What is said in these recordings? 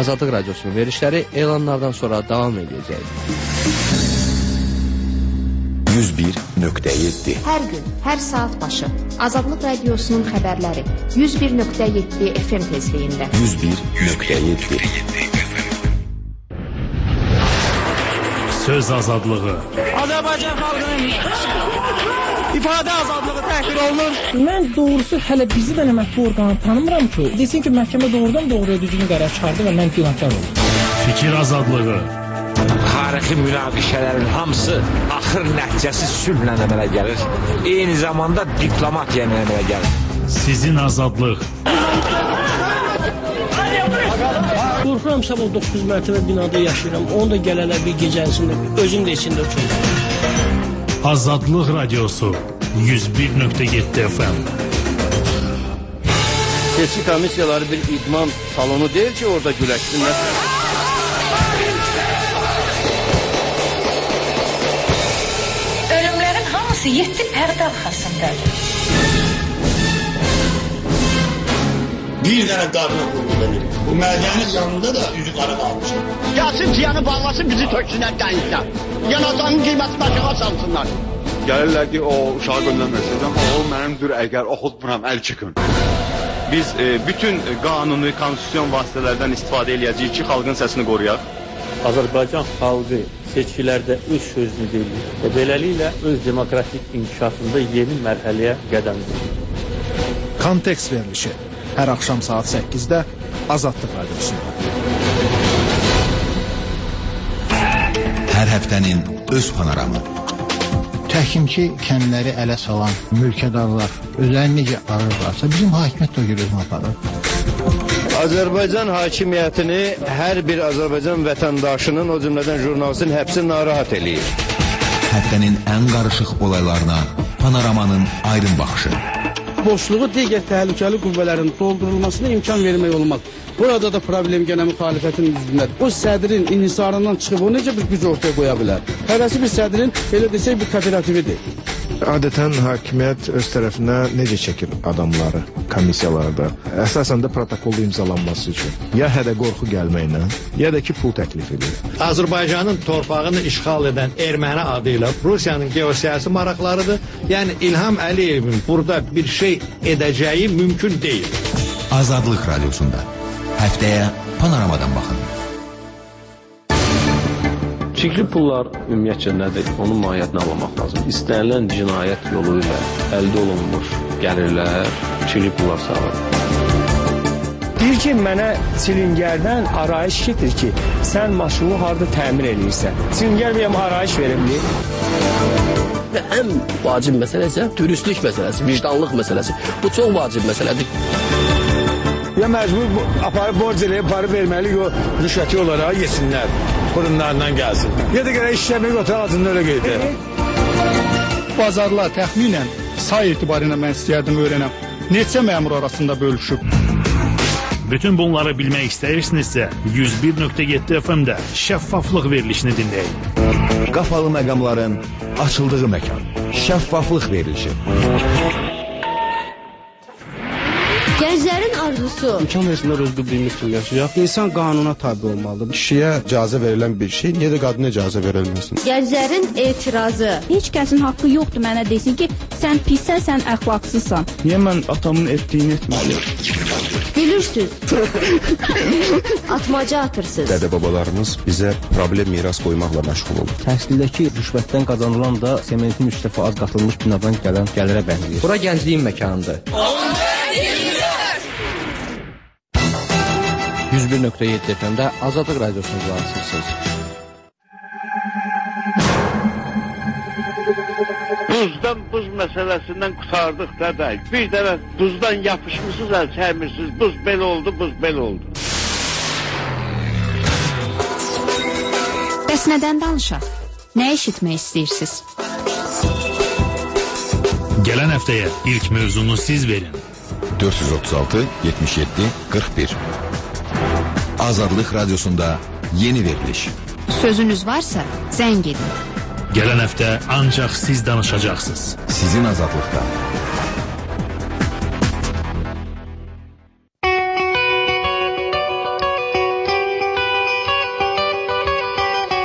Azadlıq Radiosunun verilişləri elanlardan sonra davam edəcək. 101.7 Hər gün, hər saat başı Azadlıq Radiosunun xəbərləri 101.7 FM tezliyində. 101.7 Söz azadlığı. Azərbaycan xalqının ifadə azadlığı təhqir olunur. Mən doğrusu hələ bizi də mətbu orqanı tanımıram ki, desin ki, məhkəmə doğrudan doğruya düzgün qərar çıxardı və mən günahkar oldum. Fikir azadlığı. Tarixi münaqişələrin hamısı axır nəticəsi sülhlə əmələ gəlir. Eyni zamanda diplomatiya ilə əmələ gəlir. Sizin azadlıq. Qorxuram sabah 9 mərtəbə binada yaşayıram. Onu da gələlər bir gecəsində, özüm də içində uçurum. Azadlıq Radiosu 101.7 FM. Seçki komissiyaları bir idman salonu deyil ki, orada güləşsinlər. Ölümlərin hamısı 7 pərdə arxasındadır. Bir dənə qarına qurulur. Bu mədənin yanında da üzü qara qalmışım. Gəlsin ciyanı bağlasın, bizi töksünlər dənizdən. Yanacağın qiyməti başına salsınlar. Gəlirlər ki, o uşağı göndərməsiniz, amma o mənimdir, əgər oxutmuram, əl çıxın. Biz bütün qanuni, konstitusyon vasitələrdən istifadə edəcəyik ki, xalqın səsini qoruyaq. Azərbaycan xalqı seçkilərdə öz sözünü deyir və beləliklə öz demokratik inkişafında yeni mərhələyə qədəm qoyur. Kontekst verilişi hər axşam saat 8-də Azadlıq Radiosunda. Hər həftənin öz panoramı. Təhkimçi kəndləri ələ salan mülkədarlar özlərini necə arırlarsa, bizim hakimiyyət də görürüz aparır. Azərbaycan hakimiyyətini hər bir Azərbaycan vətəndaşının, o cümlədən jurnalistin həbsi narahat eləyir. Həftənin ən qarışıq olaylarına panoramanın aydın baxışı. Boşluğu digər təhlükəli qüvvələrin doldurulmasına imkan vermək olmaz. Burada da problem gənə müxalifətin üzündədir. O sədrin inhisarından çıxıb o necə bir güc ortaya qoya bilər? Hərəsi bir sədrin, elə desək, bir kooperatividir. Adətən hakimiyyət öz tərəfinə necə çəkir adamları komissiyalarda? Əsasən də protokolda imzalanması üçün. Ya hədə qorxu gəlməklə, ya da ki, pul təklif edir. Azərbaycanın torpağını işğal edən erməni adı ilə Rusiyanın geosiyasi maraqlarıdır. Yəni İlham Əliyevin burada bir şey edəcəyi mümkün deyil. Azadlıq Radiosunda. Həftəyə panoramadan baxın. Çirkli pullar ümumiyyətcə nədir? Onun mahiyyətini anlamaq lazım. İstənilən cinayət yolu ilə əldə olunmuş gəlirlər, çirkli pullar sağlar. Deyir ki, mənə çilingərdən arayış getir ki, sən maşını harada təmir edirsən. Çilingər bəyəm arayış verimli. Və ən vacib məsələ isə dürüstlük məsələsi, vicdanlıq məsələsi. Bu çox vacib məsələdir. Ya məcbur aparıb borc eləyib, parı verməli, rüşvəti olaraq yesinlər. Qurumlarından gəlsin. Ya da gərək işləmək otur ağzında öyle qeydir. Bazarlar təxminən say etibarıyla mən istəyərdim öyrənəm. Neçə məmur arasında bölüşüb? Bütün bunları bilmək istəyirsinizsə 101.7 FM-də şəffaflıq verilişini dinləyin. Qapalı məqamların açıldığı məkan. Şəffaflıq verilişi. Gənclərin arzusu. İmkan versinlər öz bildiyimiz kimi yaşayaq. İnsan qanuna tabi olmalıdır. Kişiyə icazə verilən bir şey, niyə də qadına icazə verilməsin? Gənclərin etirazı. Heç kəsin haqqı yoxdur mənə desin ki, sən pissən, sən əxlaqsızsan. Niyə mən atamın etdiyini etməliyim? Gülürsüz. Atmaca atırsınız. Dədə-babalarımız bizə problem miras qoymaqla məşğul olur. Təhsildəki rüşvətdən qazanılan da sementin 3 dəfə az qatılmış binadan gələn gəlirə bənzəyir. Bura gəncliyin məkanıdır. 101.7 FM-də Azadlıq Radiosunu qulaqasırsınız. Buzdan buz məsələsindən qurtardıq dədək. Bir dəfə buzdan yapışmışsınız, əl çəkmirsiniz. Buz belə oldu, buz belə oldu. Bəs nədən danışaq? Nə eşitmək istəyirsiniz? Gələn həftəyə ilk mövzunu siz verin. 436 77 41 Azadlıq Radiosunda yeni veriliş. Sözünüz varsa zəng edin. Gələn həftə ancaq siz danışacaqsınız. Sizin azadlıqda.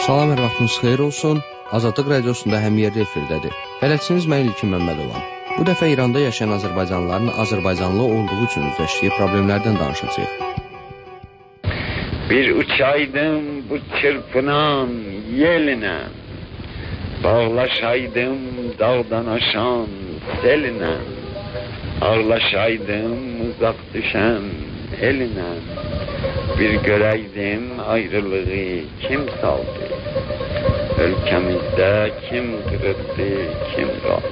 Salam, hər vaxtınız xeyir olsun. Azadlıq radiosunda həmyerli efirdədir. Bələdçiniz mən İlkin Məmmədovam. Bu dəfə İranda yaşayan azərbaycanlıların azərbaycanlı olduğu üçün üzləşdiyi problemlərdən danışacağıq. Bir uçaydım bu çırpınan yeline, bağlaşaydım dağdan aşan seline, ağlaşaydım uzak düşen eline, bir göreydim ayrılığı kim saldı, ülkemizde kim kırıldı, kim kaldı.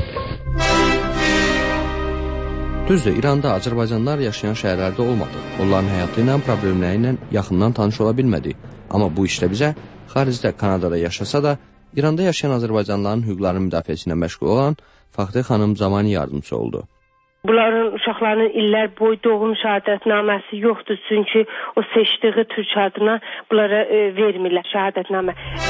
Düzdür, İranda azərbaycanlılar yaşayan şəhərlərdə olmadı. Onların həyatı ilə, problemləri ilə yaxından tanış ola bilmədik. Amma bu işdə bizə xaricdə, Kanadada yaşasa da, İranda yaşayan azərbaycanlıların hüquqlarının müdafiəsi ilə məşğul olan Faxtə xanım Zamani yardımcısı oldu. Bunların uşaqlarının illər boyu doğum şəhadətnaməsi yoxdur. Çünki o seçdiyi türk adına bunlara vermirlər şəhadətnamə.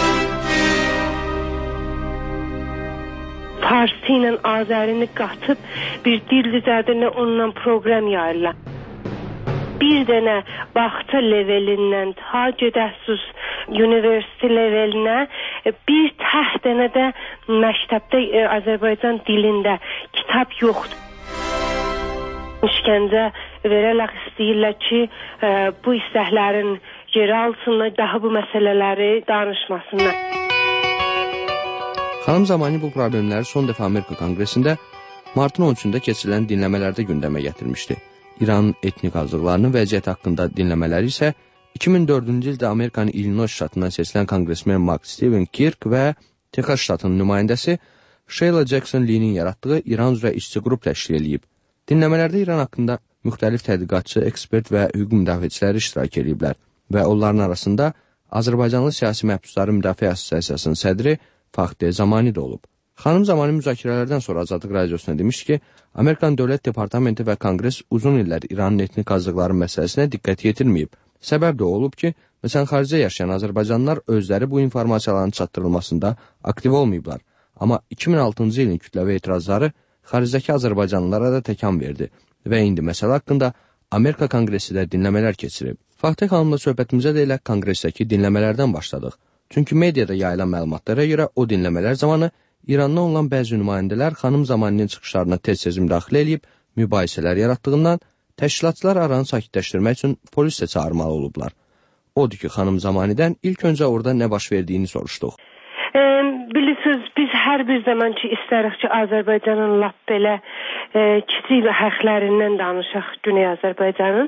Farsi ilə Azərini qatıb bir dil üzərində onunla proqram yayırlar. Bir dənə bağça levelindən ta gedəsiz universitet levelinə bir dənə də məktəbdə Azərbaycan dilində kitab yoxdur. İşgəncə verərək istəyirlər ki, bu istəklərin yeri altında daha bu məsələləri danışmasınlar. Xanım Zamani bu problemləri son dəfə Amerika Konqresində martın 13-də keçirilən dinləmələrdə gündəmə gətirmişdi. İranın etnik azlıqlarının vəziyyəti haqqında dinləmələri isə 2004-cü ildə Amerikanın Illinois ştatından seçilən konqresmen Mark Steven Kirk və Texas ştatının nümayəndəsi Sheila Jackson Lee'nin yaratdığı İran üzrə işçi qrup təşkil edib. Dinləmələrdə İran haqqında müxtəlif tədqiqatçı, ekspert və hüquq müdafiəçiləri iştirak ediblər və onların arasında Azərbaycanlı siyasi məhbusların müdafiə assosiasiyasının sədri Faxtə Zamani də olub. Xanım Zamani müzakirələrdən sonra Azadlıq radiosuna demiş ki, Amerikan Dövlət Departamenti və Konqres uzun illər İranın etnik azlıqları məsələsinə diqqət yetirməyib. Səbəb də olub ki, məsələn, xaricdə yaşayan azərbaycanlılar özləri bu informasiyaların çatdırılmasında aktiv olmayıblar. Amma 2006-cı ilin kütləvi etirazları xaricdəki azərbaycanlılara da təkan verdi və indi məsələ haqqında Amerika Konqresi də dinləmələr keçirib. Faxtə xanımla söhbətimizə də elə Konqresdəki dinləmələrdən başladıq. Çünki mediada yayılan məlumatlara görə o dinləmələr zamanı İrandan olan bəzi nümayəndələr xanım Zamaninin çıxışlarına tez-tez müdaxilə edib mübahisələr yaratdığından təşkilatçılar aranı sakitləşdirmək üçün polis də çağırmalı olublar. Odur ki, xanım Zamanidən ilk öncə orada nə baş verdiyini soruşduq. Bilirsiniz, biz hər bir zaman ki istərik ki Azərbaycanın lap belə kiçik haqlarından danışaq Güney Azərbaycanın.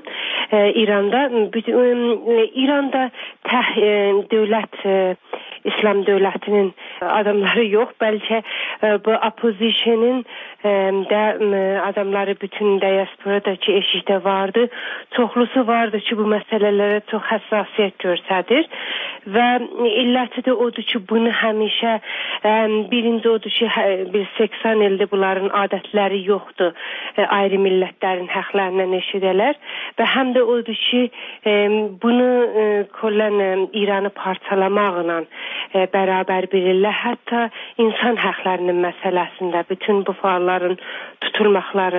İranda dövlət İslam dövlətinin adamları yox, bəlkə bu opposition'in də adamları bütün diasporadakı eşikdə vardı. Çoxlusu vardı ki, bu məsələlərə çox həssasiyyət göstərir və illəti də odur ki, bunu həmişə birinci odur ki, 80 ildir bunların adətləri yoxdur. Ayrı millətlərin haqlarından eşidələr və həm də odur ki, bunu kollən İranı parçalamaqla bərabər bilirlər. Hətta insan haqlarının məsələsində bütün bu faalların tutulmaqları,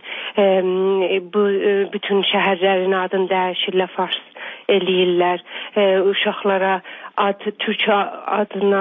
bütün şəhərlərin adını dəyişirlər, fars eləyirlər, uşaqlara Türk adına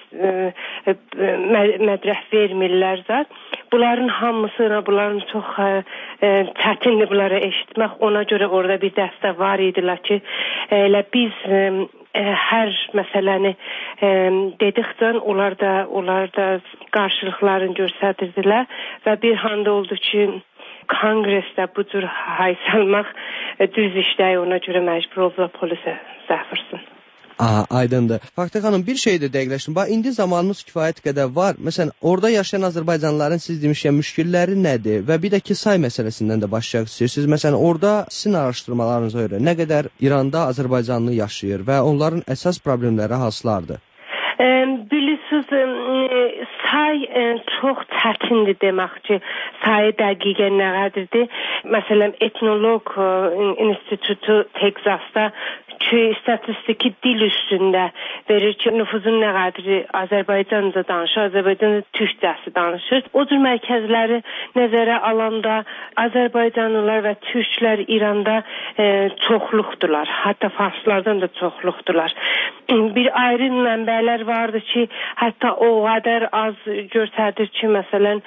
mədrəh vermirlər zat. Bunların hamısına, bunların çox çətindir bunları eşitmək. Ona görə orada bir dəstə var idilər ki, elə biz hər məsələni dedikcə onlar da qarşılıqlarını göstərdilər və bir handa oldu ki, Konqresdə bu cür hay salmaq düz işdə, ona görə məcbur oldular polisə zəfirsin. Aydındır. Faxtə xanım, bir şey də dəqiqləşdim. Bax, indi zamanımız kifayət qədər var. Məsələn, orada yaşayan azərbaycanlıların siz demişkən müşkilləri nədir və bir də ki, say məsələsindən də başlayaq istəyirsiniz. Məsələn, orada sizin araşdırmalarınıza görə nə qədər İranda azərbaycanlı yaşayır və onların əsas problemləri hansılardır? Bilirsiniz, say çox çətindir demək ki, sayı dəqiqə nə qədərdir. Məsələn, Etnoloq İnstitutu Texasda Çünki statistiki dil üstündə verir ki, nüfuzun nə qədri Azərbaycanca danışır, Azərbaycanca türkcəsi danışır. O cür mərkəzləri nəzərə alanda Azərbaycanlılar və türklər İranda çoxluqdular. Hətta farslardan da çoxluqdular. Bir ayrı mənbələr vardı ki, hətta o qədər az göstərir ki, məsələn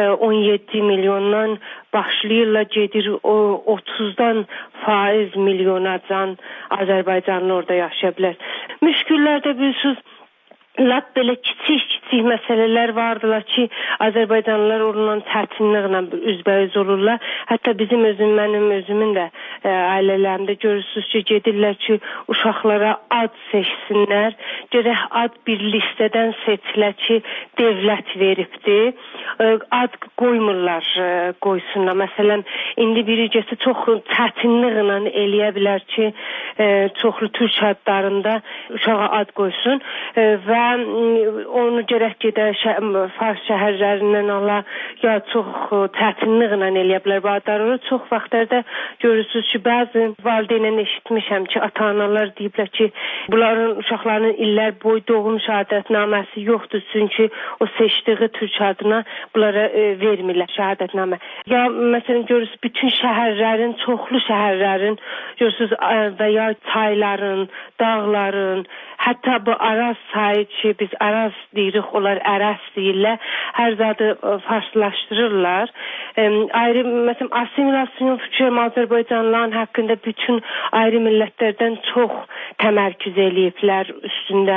17 milyondan başlayırlar, gedir o 30-dan faiz milyonacan Azərbaycanlı orada yaşaya bilər. Müşküllərdə bilirsiniz, lap belə kiçik məsələlər vardılar ki, Azərbaycanlılar onunla çətinliklə üzbəüz olurlar. Hətta mənim özümün də ailələrimdə görürsünüz ki, gedirlər ki, uşaqlara ad seçsinlər. Görək ad bir listədən seçilə ki, devlət veribdir. Ad qoymurlar, qoysunlar. Məsələn, indi biricəsi çox çətinliklə eləyə bilər ki, çoxlu türk adlarında uşağa ad qoysun və onu gərək gedə Fars şəhərlərindən ala, ya çox çətinliklə eləyə bilər bu adları. Çox vaxtlarda görürsünüz ki, bəzi valideynən eşitmişəm ki, ata-analar deyiblər ki, bunların uşaqlarının illər boyu doğum şəhadətnaməsi yoxdur, çünki o seçdiyi türk adına bunlara vermirlər şəhadətnamə. Ya məsələn görürsünüz, bütün şəhərlərin, çoxlu şəhərlərin, görürsünüz və ya çayların, dağların, hətta bu Araz sayı ki, biz Araz deyirik, onlar Ərəz deyirlər, hər zadı farslaşdırırlar. Ayrı, məsələn, assimilasyon fikri Azərbaycanlıların haqqında bütün ayrı millətlərdən çox təmərküz eləyiblər üstündə.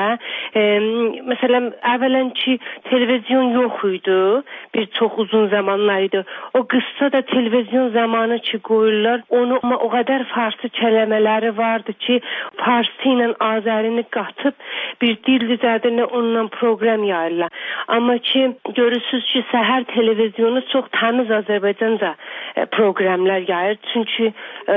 Məsələn, əvvələn ki, televizyon yox idi, bir çox uzun zamanlar idi. O qıssa da televizyon zamanı ki, qoyurlar, onu o qədər farsı kələmələri vardı ki, farsı ilə Azərini qatıb bir dil düzəldirlə onunla proqram yayırlar. Amma ki, görürsünüz ki, səhər televizyonu çox təmiz Azərbaycanca proqramlar yayır. Çünki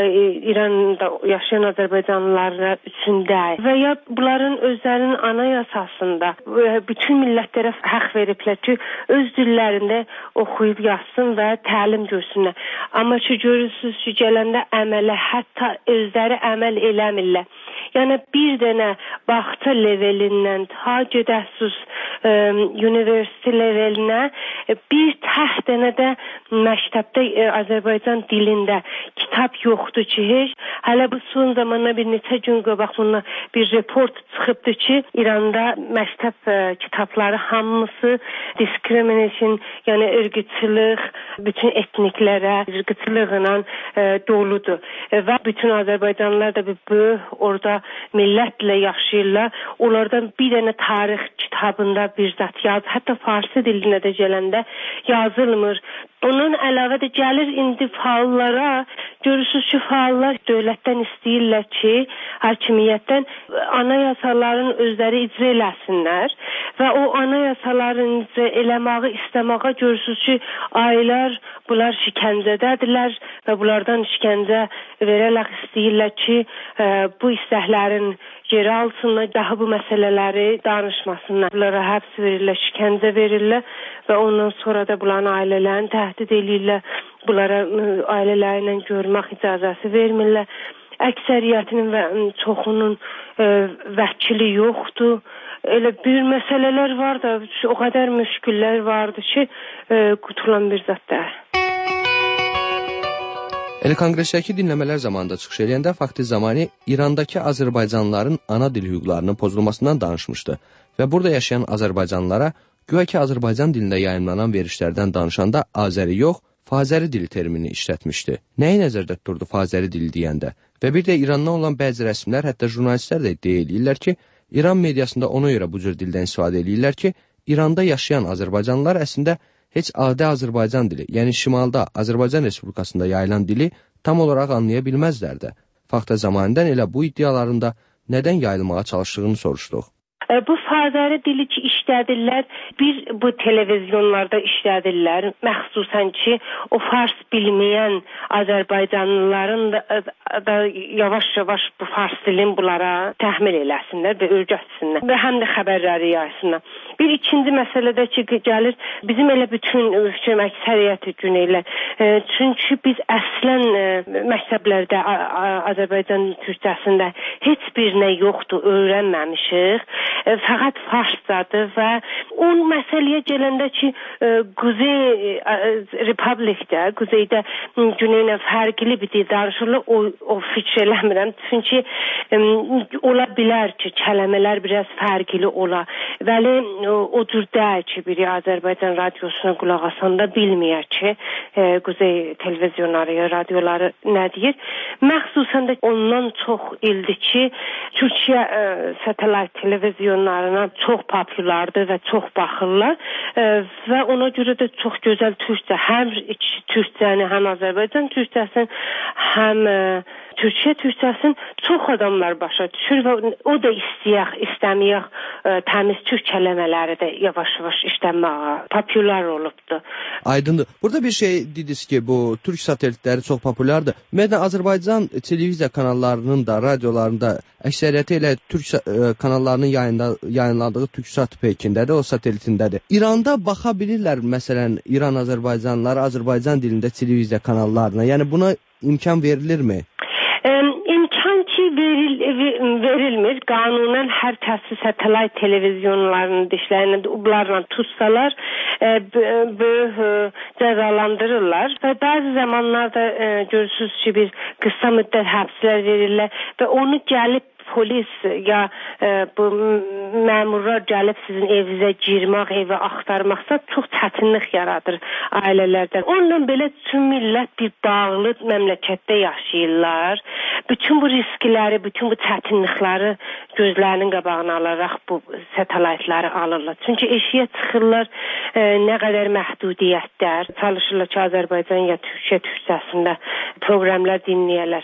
İranda yaşayan Azərbaycanlılar üçün deyil. Və ya bunların özlərinin anayasasında bütün millətlərə haqq veriblər ki, öz dillərində oxuyub yazsın və təlim görsünlər. Amma ki, görürsünüz ki, gələndə əmələ, hətta özləri əməl eləmirlər. Yəni bir dənə baxtı levelindən ta gedəsiz universitet levelinə bir tək dənə də məktəbdə Azərbaycan dilində kitab yoxdur ki, heç. Hələ bu son zamanla bir neçə gün qabaq bununla bir report çıxıbdı ki, İranda məktəb kitabları hamısı discrimination, yəni ırqçılıq, bütün etniklərə ırqçılıqla doludur. Və bütün Azərbaycanlılar da orada millətlə yaşayırlar. Onlardan bir dənə tarix kitabında bir zat yazır. Hətta farsı dilinə də gələndə yazılmır. Onun əlavə də gəlir indi faallara, görürsünüz ki, faallar dövlətdən istəyirlər ki, hakimiyyətdən anayasaların özləri icra eləsinlər və o anayasaların icra eləməyi istəməyə görürsünüz ki, aylar bunlar şikəncədədirlər və bunlardan işgəncə verərək istəyirlər ki, bu istəklərin geri alsınlar, daha bu məsələləri danışmasınlar. Bunlara həbs verirlər, şikəncə verirlər və ondan sonra da bunların ailələrini təhdid edirlər. Bunlara ailələrlə görmək icazəsi vermirlər. Əksəriyyətinin və çoxunun vəkili yoxdur. Elə bir məsələlər var da, o qədər müşküllər vardı ki, qutulan bir zətdə. Elə konqresdəki dinləmələr zamanında çıxış edəndə Fakti Zamani İrandakı Azərbaycanlıların ana dil hüquqlarının pozulmasından danışmışdı və burada yaşayan Azərbaycanlılara güya ki Azərbaycan dilində yayımlanan verişlərdən danışanda Azəri yox, Fazəri dili termini işlətmişdi. Nəyi nəzərdə tuturdu Fazəri dili deyəndə? Və bir də İrandan olan bəzi rəsmlər, hətta jurnalistlər də iddia edirlər ki, İran mediasında ona görə bu cür dildən istifadə edirlər ki, İranda yaşayan Azərbaycanlılar əslində heç adi Azərbaycan dili, yəni şimalda Azərbaycan Respublikasında yayılan dili tam olaraq anlaya bilməzlər də. Fakta zamanından elə bu iddialarında nədən yayılmağa çalışdığını soruşduq. Bu Fazəri dili ki işlədirlər, bir bu televizyonlarda işlədirlər, məxsusən ki, o fars bilməyən Azərbaycanlıların da yavaş-yavaş bu fars dilini bunlara təhmil eləsinlər və öyrətsinlər və həm də xəbərləri yaysınlar. Bir ikinci məsələdə ki, gəlir, bizim elə bütün əksəriyyəti gün elə. Çünki biz əslən məktəblərdə Azərbaycan türkcəsində heç birinə yoxdur, öyrənməmişik. Fəqət farsdadır və o məsələyə gələndə ki, Quzey Republikdə, Quzeydə Güneylə fərqli bir dil danışılır, o fikr eləmirəm. Çünki ola bilər ki, kəlmələr biraz fərqli ola. Bəli, o cür deyil ki, biri Azərbaycan radiosuna qulaq asanda bilməyər ki, Quzey televizyonları, radioları nə deyir. Məxsusən də ondan çox ildir ki, Türkiyə satelit televizyonlarına çox populardır və çox baxırlar və ona görə də çox gözəl türkcə, həm türkcəni, həm Azərbaycan türkcəsini, həm Türkiyə türkcəsini çox adamlar başa düşür və o da istəməyək təmiz türk kəlmələri də yavaş-yavaş işlənməyə popular olubdur. Aydındır. Burada bir şey dediniz ki, bu türk satelitləri çox populardır. Ümumiyyətlə Azərbaycan televiziya kanallarının da, radiolarında əksəriyyəti elə türk kanallarının yayınladığı TürkSat Pekindədir, o satelitindədir. İranda baxa bilirlər, məsələn, İran Azərbaycanlıları Azərbaycan dilində televiziya kanallarına. Yəni buna imkan verilirmi? İmkan ki verilmir. Qanunen hər kəsi satelit televizyonlarının dişlərini bunlarla tutsalar böyük cəzalandırırlar və bəzi zamanlarda görürsünüz ki, bir qısa müddət həbslər verirlər və onu gəlib polis ya bu məmurlar gəlib sizin evinizə girmək, evi axtarmaqsa çox çətinlik yaradır ailələrdə. Onunla belə bütün millət bir bağlı məmləkətdə yaşayırlar. Bütün bu riskləri, bütün bu çətinlikləri gözlərinin qabağına alaraq bu satelitləri alırlar. Çünki eşiyə çıxırlar nə qədər məhdudiyyətlər, çalışırlar ki, Azərbaycan ya Türkiyə türkcəsində proqramlar dinləyərlər.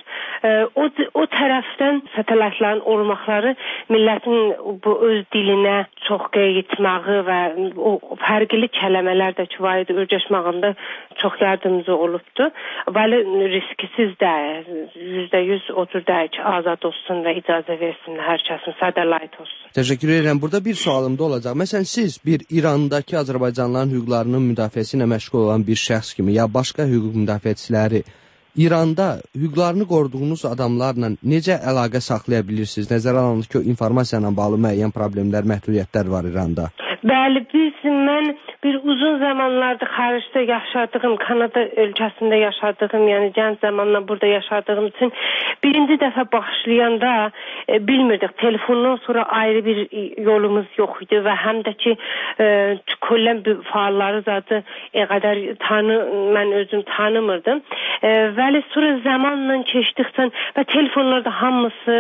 O tərəfdən satelitlərin olmaqları millətin bu öz dilinə çox qeyitməyi və o fərqli kəlmələr də ki var idi, öyrəşməyində çox yardımcı olubdur. Bəli, risksiz deyil, %100 otur deyil ki, azad olsun və icazə versin hər kəsin, satelit olsun. Təşəkkür edirəm. Burada bir sualım da olacaq. Məsələn, siz bir İrandakı Azərbaycanlıların hüquqlarının müdafiəsi ilə məşğul olan bir şəxs kimi ya başqa hüquq müdafiəçiləri İranda hüquqlarını qoruduğunuz adamlarla necə əlaqə saxlaya bilirsiniz? Nəzərə alınır ki, o informasiya ilə bağlı müəyyən problemlər, məhdudiyyətlər var İranda. Bəli, mən bir uzun zamanlarda xaricdə yaşadığım, Kanada ölkəsində yaşadığım, yəni gənc zamanla burada yaşadığım üçün birinci dəfə başlayanda bilmirdik. Telefondan sonra ayrı bir yolumuz yox idi və həm də ki kollən faalları zaten qədər mən özüm tanımırdım. Bəli, sonra zamanla keçdikcə və telefonlarda hamısı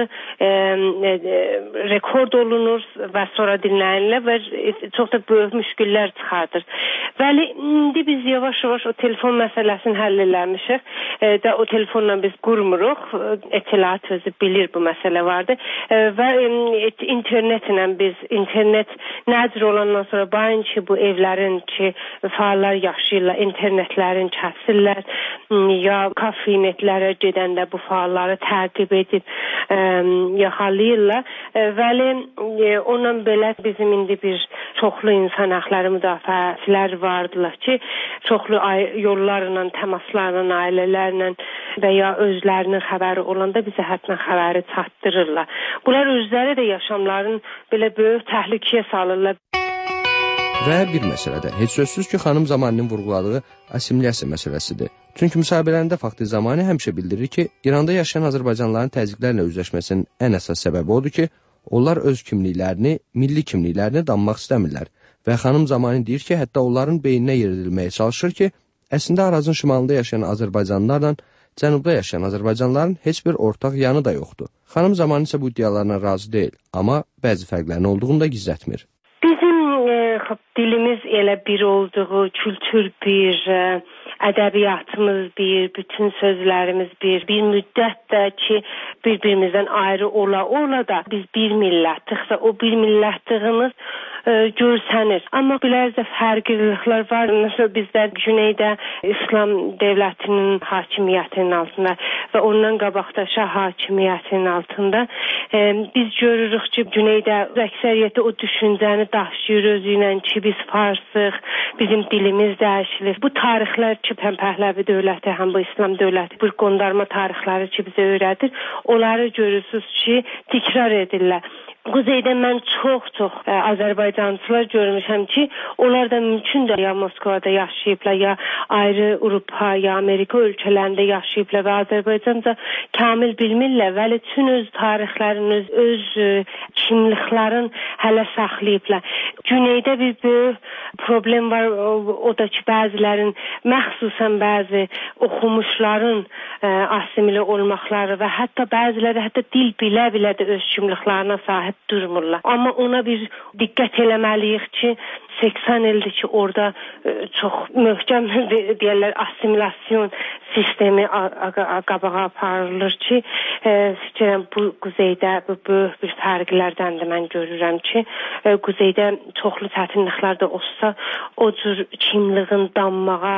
rekord olunur və sonra dinlənirlər və çox da böyük müşküllər çıxardır. Bəli, indi biz yavaş-yavaş o telefon məsələsini həll eləmişik. O telefonla biz qurmuruq. Etilat özü bilir bu məsələ vardı. Və internetlə biz, internet nədir olandan sonra bayın ki, bu evlərin ki, faallar yaşayırlar, internetlərin kəsirlər ya kafinetlərə gedəndə bu faalları təqib edib yaxalayırlar. Bəli, onunla belə bizim indi bir çoxlu insan haqları müdafiəçilər vardılar ki, çoxlu yollarla, təmaslarla, ailələrlə və ya özlərinin xəbəri olanda bizə hətta xəbəri çatdırırlar. Bunlar özləri də yaşamların belə böyük təhlükəyə salırlar. Və bir məsələdə, heç sözsüz ki, xanım Zamaninin vurğuladığı assimilyasiya məsələsidir. Çünki müsahibələrində Faxri Zamani həmişə bildirir ki, İranda yaşayan Azərbaycanlıların təzyiqlərlə üzləşməsinin ən əsas səbəbi odur ki, onlar öz kimliklərini, milli kimliklərini danmaq istəmirlər. Və xanım Zamani deyir ki, hətta onların beyninə yeridilməyə çalışır ki, əslində Arazın şimalında yaşayan Azərbaycanlılarla cənubda yaşayan Azərbaycanlıların heç bir ortaq yanı da yoxdur. Xanım Zamani isə bu iddialarına razı deyil, amma bəzi fərqlərin olduğunu da gizlətmir. Bizim dilimiz elə bir olduğu, kültür bir, ədəbiyyatımız bir, bütün sözlərimiz bir müddət də ki, bir-birimizdən ayrı ola da biz bir millətliksə, o bir millətliğimiz görsənir. Amma bilərsə fərqliliklər var. Məsələn bizdə Güneydə İslam dövlətinin hakimiyyətinin altında və ondan qabaqda Şah hakimiyyətinin altında biz görürük ki, Güneydə əksəriyyəti o düşüncəni daşıyır özüylə ki, biz farsıq, bizim dilimiz dəyişilir. Bu tarixlər ki, həm Pəhləvi dövləti, həm bu İslam dövləti, bu qondarma tarixləri ki, bizə öyrədir, onları görürsünüz ki, təkrar edirlər. Quzeydə mən çox Azərbaycançılar görmüşəm ki, onlar da mümkündür ya Moskvada yaşayıblar, ya ayrı Avropa, ya Amerika ölkələrində yaşayıblar və Azərbaycanca kamil bilmirlər, vəli üçün öz tarixlərini, öz kimliklərin hələ saxlayıblar. Güneydə bir böyük problem var, o da ki, bəzilərin, məxsusən bəzi oxumuşların asimilə olmaqları və hətta bəziləri dil bilə-bilə də öz kimliklərinə sahib durmurlar. Amma ona bir diqqət eləməliyik ki, 80 ildir ki, orada çox möhkəm deyirlər assimilasyon sistemi qabağa aparılır ki, fikirəm bu Quzeydə bu böyük bir fərqlərdəndir. Mən görürəm ki, Quzeydə çoxlu çətinliklər də olsa, o cür kimliğin danmağa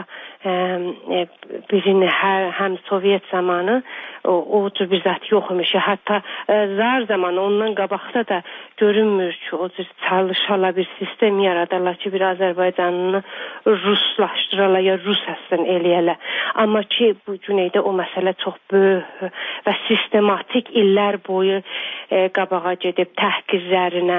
birini həm Sovet zamanı o cür bir zət yox imiş. Hətta zar zamanı ondan qabaqda da görünmür ki, o cür çalışala bir sistem yaradarlar ki, bir Azərbaycanını ruslaşdırala ya rus əslən eləyələ. Amma ki, bu Güneydə o məsələ çox böyük və sistematik illər boyu qabağa gedib təhqirlərlə,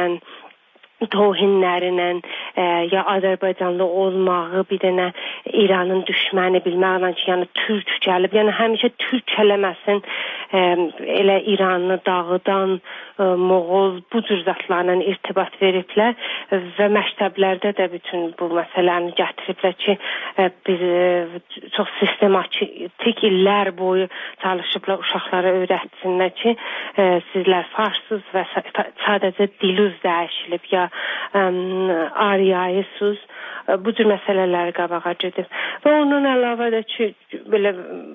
tohinlərlə ya Azərbaycanlı olmağı, bir dənə İranın düşməni bilməklə ki, yəni türk gəlib, yəni həmişə türk eləməsin, elə İranı dağıdan Moğol bu cür zatlarla irtibat veriblər və məktəblərdə də bütün bu məsələni gətiriblər ki, biz çox sistematik illər boyu çalışıblar uşaqlara öyrətsinlər ki, sizlər farssız və sadəcə diliniz dəyişilib ya ariyayısız, bu cür məsələlər qabağa gedir. Və ondan əlavə də ki, belə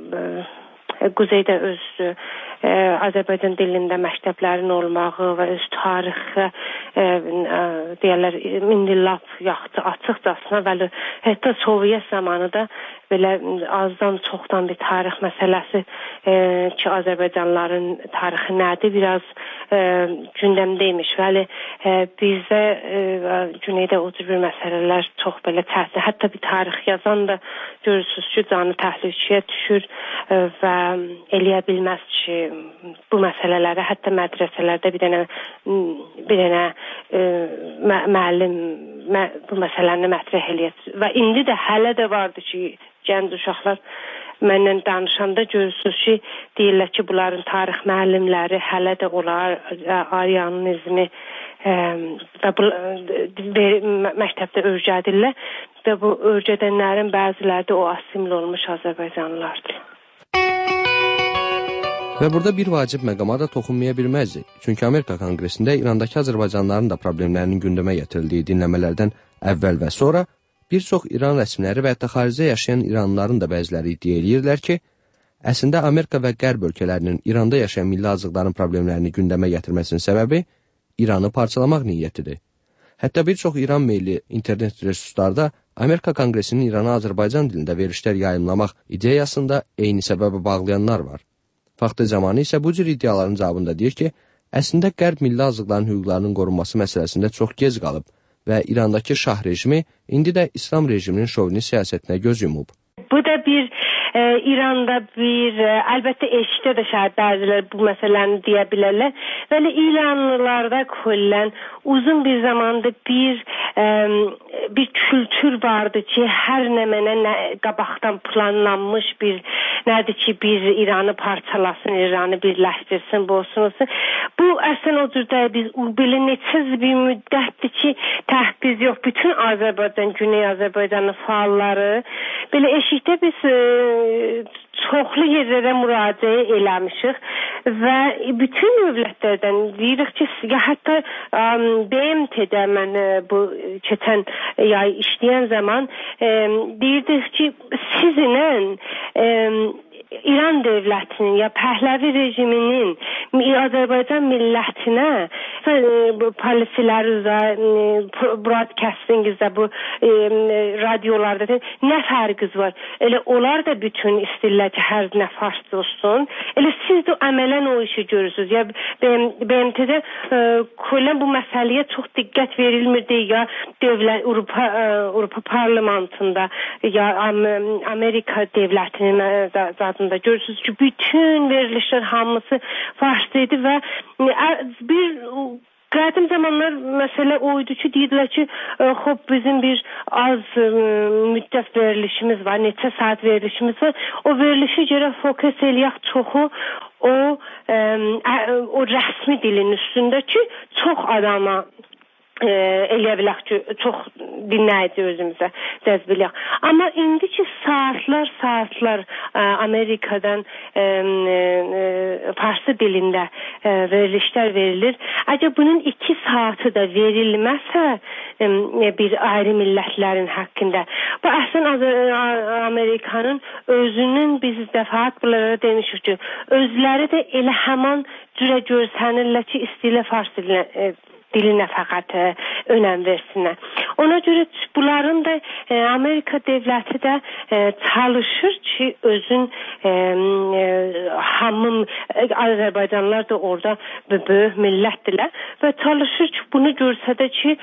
Quzeydə öz Azərbaycan dilində məktəblərin olmağı və öz tarixi deyərlər, mindillap yaxşı açıqcasına və hətta Sovyet zamanı da belə azdan çoxdan bir tarix məsələsi ki, Azərbaycanlıların tarixi nədir, biraz gündəmdəymiş. Vəli bizdə Güneydə o cür bir məsələlər çox belə çətin. Hətta bir tarix yazan da görürsünüz ki, canı təhlükəyə düşür və eləyə bilməz ki, bu məsələləri hətta mədrəsələrdə bir dənə müəllim bu məsələni mətrəh eləyir. Və indi də hələ də vardı ki, gənc uşaqlar məndən danışanda görürsünüz ki, deyirlər ki, bunların tarix müəllimləri hələ də olar aryanizmi məktəbdə öyrədirlər və bu öyrədənlərin bəziləri də o asimil olmuş Azərbaycanlılardır. Və burada bir vacib məqama da toxunmaya bilməzdik. Çünki Amerika Konqresində İrandakı Azərbaycanlıların da problemlərinin gündəmə gətirildiyi dinləmələrdən əvvəl və sonra bir çox İran rəsmiləri və hətta xaricdə yaşayan İranlıların da bəziləri iddia edirlər ki, əslində Amerika və Qərb ölkələrinin İranda yaşayan milli azlıqların problemlərini gündəmə gətirməsinin səbəbi İranı parçalamaq niyyətidir. Hətta bir çox İran meyilli internet resurslarda Amerika Konqresinin İrana Azərbaycan dilində verilişlər yayımlamaq ideyasında eyni səbəbə bağlayanlar var. Faktı zamanı isə bu cür iddiaların cavabında deyir ki, əslində Qərb milli azlıqların hüquqlarının qorunması məsələsində çox gec qalıb və İrandakı şah rejimi indi də İslam rejiminin şovinist siyasətinə göz yumub. Bu da bir İranda bir, əlbəttə eşitdə də şəhid bəziləri bu məsələni deyə bilərlər. Vəli İranlılarda küllən uzun bir zamanda bir kültür vardı ki, hər nə mənə qabaqdan planlanmış bir nədir ki, bir İranı parçalasın, İranı birləşdirsin, bozsun. Bu əslən o cürdə biz belə neçə bir müddətdir ki, təhbiz yox, bütün Azərbaycan, Güney Azərbaycanın faalları belə eşikdə biz çoxlu yerlərə müraciə eləmişik və bütün dövlətlərdən deyirik ki, hətta BMT-də mən bu keçən yay işləyən zaman deyirdik ki, sizinlə İran dövlətinin ya Pəhləvi rejiminin Azərbaycan millətinə hansısa polisilərinizdə, broadcastingizdə, bu radiolarda nə fərqiz var? Elə onlar da bütün istəyirlər ki, hər nə farsça olsun. Elə siz də əmələn o işi görürsünüz. Ya BMT-də köllən bu məsələyə çox diqqət verilmirdi, ya dövlət Avropa parlamentində, ya Amerika dövlətinin zadında görürsünüz ki, bütün verilişlər hamısı farsça idi və bir qədim zamanlar məsələ oydu ki, deyirlər ki, xop bizim bir az müddət verilişimiz var, neçə saat verilişimiz var. O verilişi görə fokus eləyək çoxu o rəsmi dilin üstündə ki, çox adama eləyə bilək ki, çox dinləyici özümüzə cəzb eləyək. Amma indiki saatlar Amerikadan farsça dilində verilişlər verilir. Əgər bunun 2 saatı da verilməsə bir ayrı millətlərin haqqında. Bu əslən Amerikanın özünün biz dəfəat bunlara demişik ki, özləri də elə həman cürə görsənirlər ki, istəyirlər farsça dilinə fəqət önəm versinlər. Ona görə bunların da Amerika dövləti də çalışır ki, özün hamım Azərbaycanlılar da orada böyük millətdirlər və çalışır ki, bunu görsədə ki,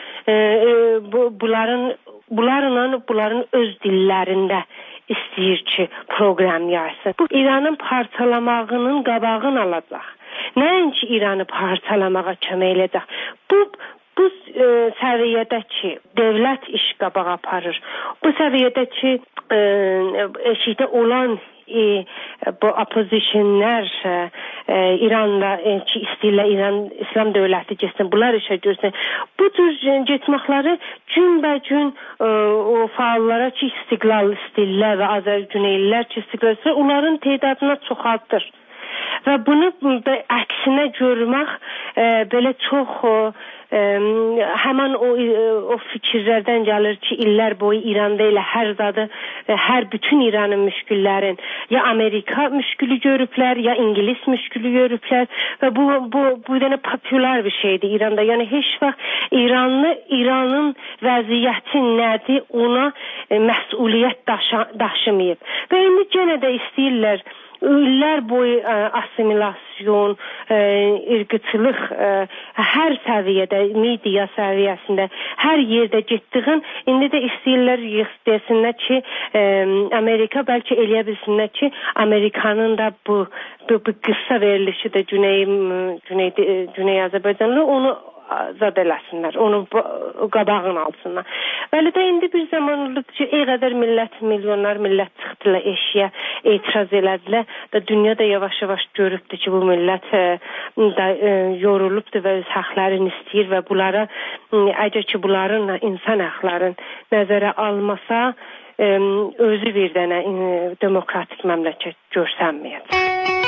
bunların öz dillərində istəyir ki, proqram yazsın. Bu İranın parçalamağının qabağını alacaq. Nəinki İranı parçalamağa kömək edəcək. Bu səviyyədə ki, dövlət iş qabağa aparır. Bu səviyyədə ki, eşikdə olan bu oppositionlər İranla ki, istəyirlər İslam dövləti getsin, bunlar işə görsün. Bu tür getməkləri günbəgün o fəallara ki, istiqlal istəyirlər və Azərgüneylilər ki, istiqlal istəyirlər, onların tədadını çoxaltdır. Və bunu əksinə görmək belə çox həmən o fikirlərdən gəlir ki, illər boyu İranda elə hər zadı, hər bütün İranın müşküllərin ya Amerika müşkülü görüblər, ya İngilis müşkülü görüblər və bu dənə popular bir şeydir İranda. Yəni heç vaxt İranın vəziyyəti nədir, ona məsuliyyət daşımayıb. Və indi yenə də istəyirlər illər boyu assimilasyon, irqçılıq hər səviyyədə, media səviyyəsində, hər yerdə getdiğin, indi də istəyirlər desinlər ki, Amerika bəlkə eləyə bilsinlər ki, Amerikanın da bu qısa verilişi də Güney Azərbaycanlı onu zad eləsinlər, onun qabağını alsınlar. Bəli də indi bir zaman olub ki, qədər milyonlar millət çıxdılar eşiyə, etiraz elədilər və dünya da yavaş-yavaş görübdür ki, bu millət yorulubdur və öz haqlarını istəyir və bunlara, əgər ki, bunların insan haqların nəzərə almasa, özü bir dənə demokratik məmləkət görsənməyəcək.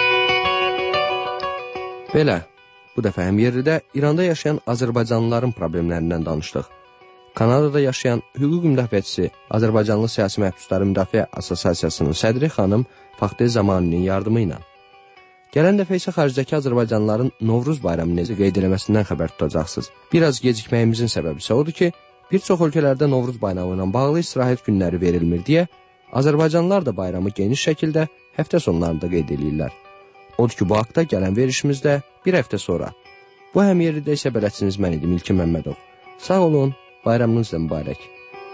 Belə. Bu dəfə həm yerdə İranda yaşayan Azərbaycanlıların problemlərindən danışdıq. Kanadada yaşayan hüquq müdafiəçisi, Azərbaycanlı Siyasi Məhbusları Müdafiə Assosiasiyasının sədri xanım Faxtə Zamaninin yardımı ilə. Gələn dəfə isə xaricdəki Azərbaycanlıların Novruz bayramı necə qeyd eləməsindən xəbər tutacaqsınız. Biraz gecikməyimizin səbəbi isə odur ki, bir çox ölkələrdə Novruz bayramı ilə bağlı istirahət günləri verilmir deyə, Azərbaycanlılar da bayramı geniş şəkildə həftə sonlarında qeyd edirlər. Odur ki, bu haqda gələn verişimizdə bir həftə sonra. Bu həm yerdə isə bələdçiniz mən idim, İlkin Məmmədov. Sağ olun, bayramınız da mübarək.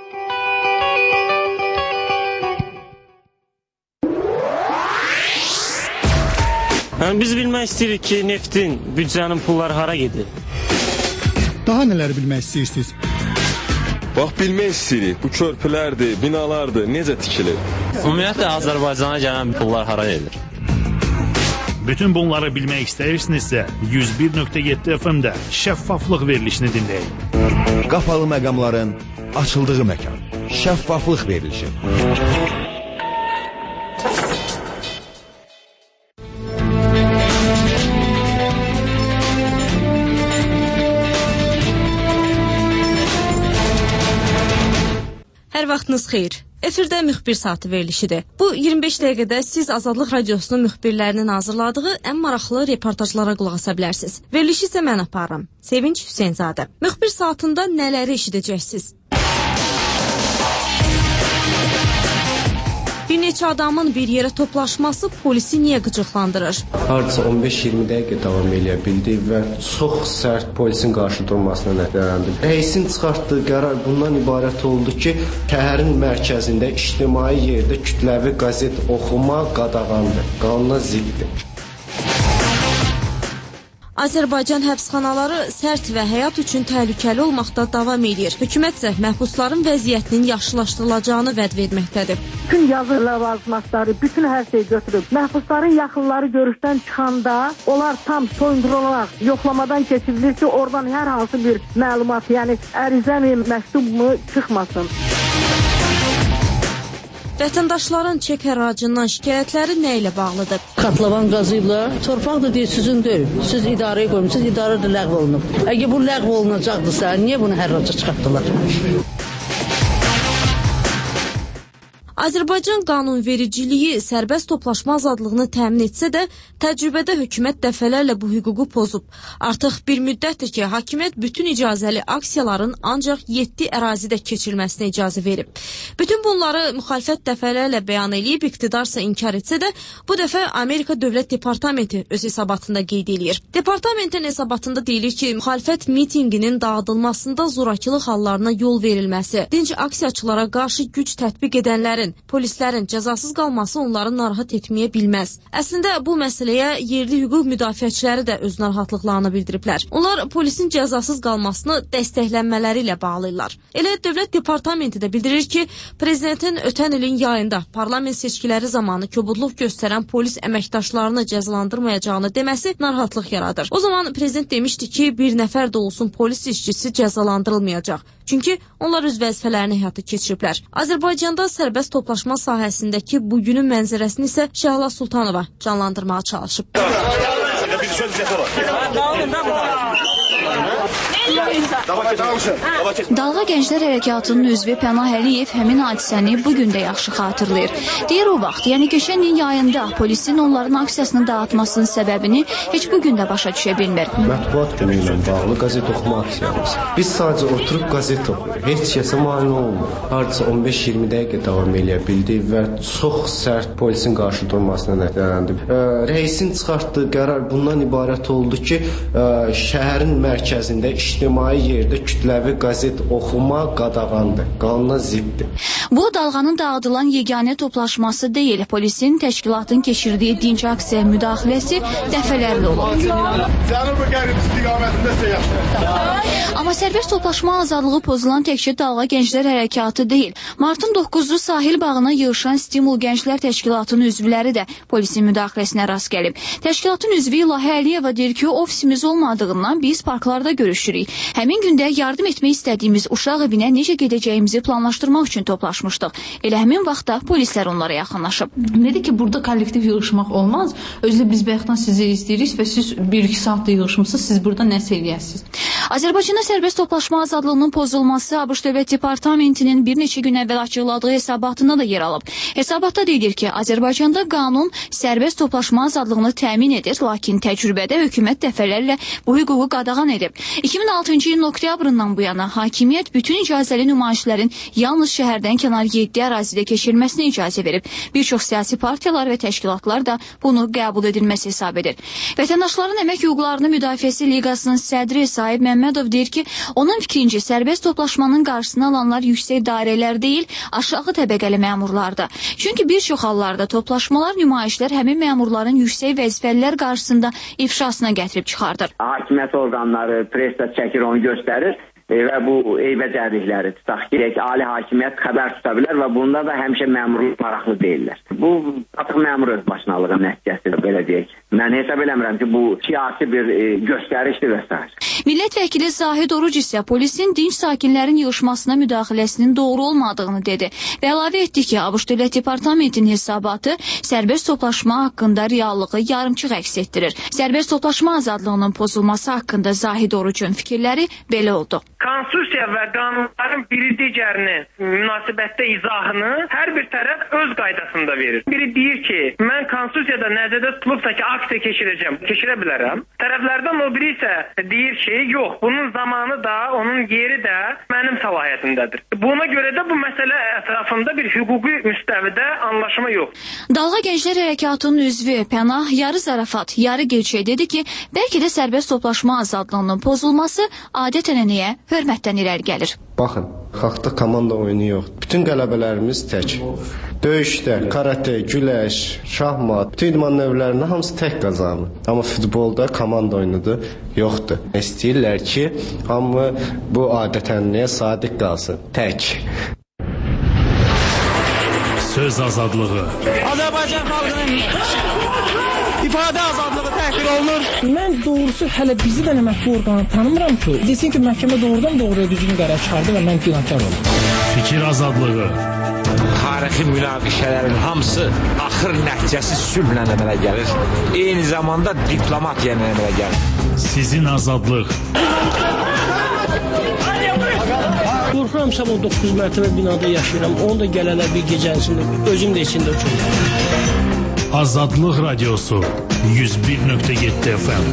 Biz bilmək istəyirik ki, neftin, büdcənin pulları hara gedir? Daha nələri bilmək istəyirsiniz? Bax, bilmək istəyirik, bu körpülərdir, binalardır, necə tikilir? Ümumiyyətlə, Azərbaycana gələn pullar hara gedir? Bütün bunları bilmək istəyirsinizsə, 101.7 FM-də şəffaflıq verilişini dinləyin. Qapalı məqamların açıldığı məkan. Şəffaflıq verilişi. Hər Vaxtınız xeyir. Efirdə müxbir saatı verilişidir. Bu 25 dəqiqədə siz Azadlıq Radiosunun müxbirlərinin hazırladığı ən maraqlı reportajlara qulaq asa bilərsiniz. Verilişi isə mən aparıram. Sevinç Hüseynzadə. Müxbir saatında nələri eşidəcəksiniz? Bir neçə adamın bir yerə toplaşması polisi niyə qıcıqlandırır? Hardasa 15-20 dəqiqə davam edə bildi və çox sərt polisin qarşı durmasına nəticələndi. Rəisin çıxartdığı qərar bundan ibarət oldu ki, şəhərin mərkəzində ictimai yerdə kütləvi qəzet oxuma qadağandır, qanuna ziddir. Azərbaycan həbsxanaları sərt və həyat üçün təhlükəli olmaqda davam edir. Hökumət isə məhbusların vəziyyətinin yaxşılaşdırılacağını vəd verməkdədir. Bütün yazı ləvazimatları, bütün hər şey götürüb. Məhbusların yaxınları görüşdən çıxanda onlar tam soyundurularak yoxlamadan keçirilir ki, oradan hər hansı bir məlumat, yəni ərizə mi, məktub mu çıxmasın. Vətəndaşların çek həracından şikayətləri nə ilə bağlıdır? Katlavan qazıyla, torpaq da deyil, sizin deyil. Siz idarəyə qoymuşsunuz, idarə də ləğv olunub. Əgər bu ləğv olunacaqdırsa, niyə bunu hərraca çıxartdılar? Azərbaycan qanunvericiliyi sərbəst toplaşma azadlığını təmin etsə də, təcrübədə hökumət dəfələrlə bu hüququ pozub. Artıq bir müddətdir ki, hakimiyyət bütün icazəli aksiyaların ancaq 7 ərazidə keçirilməsinə icazə verib. Bütün bunları müxalifət dəfələrlə bəyan eləyib, iqtidarsa inkar etsə də, bu dəfə Amerika Dövlət Departamenti öz hesabatında qeyd eləyir. Departamentin hesabatında deyilir ki, müxalifət mitinginin dağıdılmasında zorakılıq hallarına yol verilməsi, dinc aksiyaçılara qarşı güc tətbiq edənlərin, polislərin cəzasız qalması onları narahat etməyə bilməz. Əslində bu məsələyə yerli hüquq müdafiəçiləri də öz narahatlıqlarını bildiriblər. Onlar polisin cəzasız qalmasını dəstəklənmələri ilə bağlayırlar. Elə Dövlət Departamenti də bildirir ki, prezidentin ötən ilin yayında parlament seçkiləri zamanı kobudluq göstərən polis əməkdaşlarını cəzalandırmayacağını deməsi narahatlıq yaradır. O zaman prezident demişdi ki, bir nəfər də olsun polis işçisi cəzalandırılmayacaq. Çünki onlar öz vəzifələrini həyata keçiriblər. Azərbaycanda sərbəst toplaşma sahəsindəki bugünün mənzərəsini isə Şəhla Sultanova canlandırmağa çalışıb. Dalğa Gənclər Hərəkatının üzvü Pənah Əliyev həmin hadisəni bugün də yaxşı xatırlayır. Deyir o vaxt, yəni keçən ilin yayında polisin onların aksiyasını dağıtmasının səbəbini heç bugün də başa düşə bilmir. Mətbuat günü ilə bağlı qəzet oxuma aksiyamız. Biz sadəcə oturub qəzet oxuyuruq. Heç kəsə mane olmur. Hardasa 15-20 dəqiqə davam edə bildi və çox sərt polisin qarşı durmasına nəticələndi. Rəisin çıxartdığı qərar bundan ibarət oldu ki, şəhərin mərkəzində ictimai yerdə kütləvi qəzet oxuma qadağandır, qanuna ziddir. Bu, dalğanın dağıdılan yeganə toplaşması deyil, polisin təşkilatın keçirdiyi dinc aksiya müdaxiləsi dəfələrlə olub. Cənubi-qərb istiqamətində səyahət. Amma sərbəst toplaşma azadlığı pozulan təkcə Dalğa Gənclər Hərəkatı deyil. Martın 9-u sahil bağına yığışan Stimul Gənclər Təşkilatının üzvləri də polisin müdaxiləsinə rast gəlib. Təşkilatın üzvü İlahə Əliyeva deyir ki, ofisimiz olmadığından biz parklarda görüşürük. Həmin gündə yardım etmək istədiyimiz uşaq evinə necə gedəcəyimizi planlaşdırmaq üçün toplaşmışdıq. Elə həmin vaxtda polislər onlara yaxınlaşıb. Dedi ki, burada kollektiv yığışmaq olmaz. Özdə biz bayaqdan sizi izləyirik və siz 1-2 saatda yığışmışsınız, siz burada nəsə eləyəsiniz. Azərbaycanda sərbəst toplaşma azadlığının pozulması ABŞ Dövlət Departamentinin bir neçə gün əvvəl açıqladığı hesabatında da yer alıb. Hesabatda deyilir ki, Azərbaycanda qanun sərbəst toplaşma azadlığını təmin edir, lakin təcrübədə hökumət dəfələrlə bu hüququ qadağan edib. 2006-cı ilin oktyabrından bu yana hakimiyyət bütün icazəli nümayişlərin yalnız şəhərdən kənar 7 ərazidə keçirilməsinə icazə verib. Bir çox siyasi partiyalar və təşkilatlar da bunu qəbul edilməsi hesab edir. Vətəndaşların əmək hüquqlarını müdafiəsi liqasının sədri Sahib Məmmədov deyir ki, onun fikrincə sərbəst toplaşmanın qarşısını alanlar yüksək dairələr deyil, aşağı təbəqəli məmurlardır. Çünki bir çox hallarda toplaşmalar, nümayişlər həmin məmurların yüksək vəzifəlilər qarşısında ifşasına gətirib çıxardır. Hakimiyyət orqanları presdə çəkir, onu göstərir və bu eybəcərlikləri tutaq ki, ali hakimiyyət xəbər tuta bilər və bunda da həmişə məmurluq maraqlı deyirlər. Bu artıq məmur öz başınalığı nəticəsidir, belə deyək. Mən hesab eləmirəm ki, bu siyasi bir göstərişdir və s. Millət vəkili Zahid Oruc isə polisin dinc sakinlərin yığışmasına müdaxiləsinin doğru olmadığını dedi və əlavə etdi ki, ABŞ Dövlət Departamentinin hesabatı sərbəst toplaşma haqqında reallığı yarımçıq əks etdirir. Sərbəst toplaşma azadlığının pozulması haqqında Zahid Orucun fikirləri belə oldu. Konstitusiya və qanunların biri digərinin münasibətdə izahını hər bir tərəf öz qaydasında verir. Biri deyir ki, mən konstitusiyada nəzərdə tutulubsa ki, aksiya keçirə bilərəm. Tərəflərdən o biri isə deyir ki, yox, bunun zamanı da, onun yeri də mənim səlahiyyətimdədir. Buna görə də bu məsələ ətrafında bir hüquqi müstəvidə anlaşma yox. Dalğa Gənclər Hərəkatının üzvü Pənah yarı zarafat, yarı gerçək dedi ki, bəlkə də sərbəst toplaşma azadlığının pozulması adət-ənənəyə hörmətdən irəli gəlir. Baxın, xalqda komanda oyunu yox. Bütün qələbələrimiz tək. Döyüşdə, karate, güləş, şahmat, bütün idman növlərində hamısı tək qazanır. Amma futbolda komanda oyunudur, yoxdur. İstəyirlər ki, hamı bu adət-ənənəyə sadiq qalsın, tək. Söz azadlığı. Azərbaycan xalqının ifadə azadlığı təhqir olunur. Mən doğrusu hələ bizi də əməkli orqanı tanımıram ki, desin ki, məhkəmə doğrudan doğruya düzgün qərar çıxardı və mən günahkar oldum. Fikir azadlığı. Tarixi münaqişələrin hamısı axır nəticəsi sülhlə əmələ gəlir. Eyni zamanda diplomatiya ilə əmələ gəlir. Sizin azadlıq. Qorxuram sabah 9 mərtəbə binada yaşayıram. Onu da gələlər bir gecənsində özüm də içində uçurum. Azadlıq Radiosu 101.7 FM.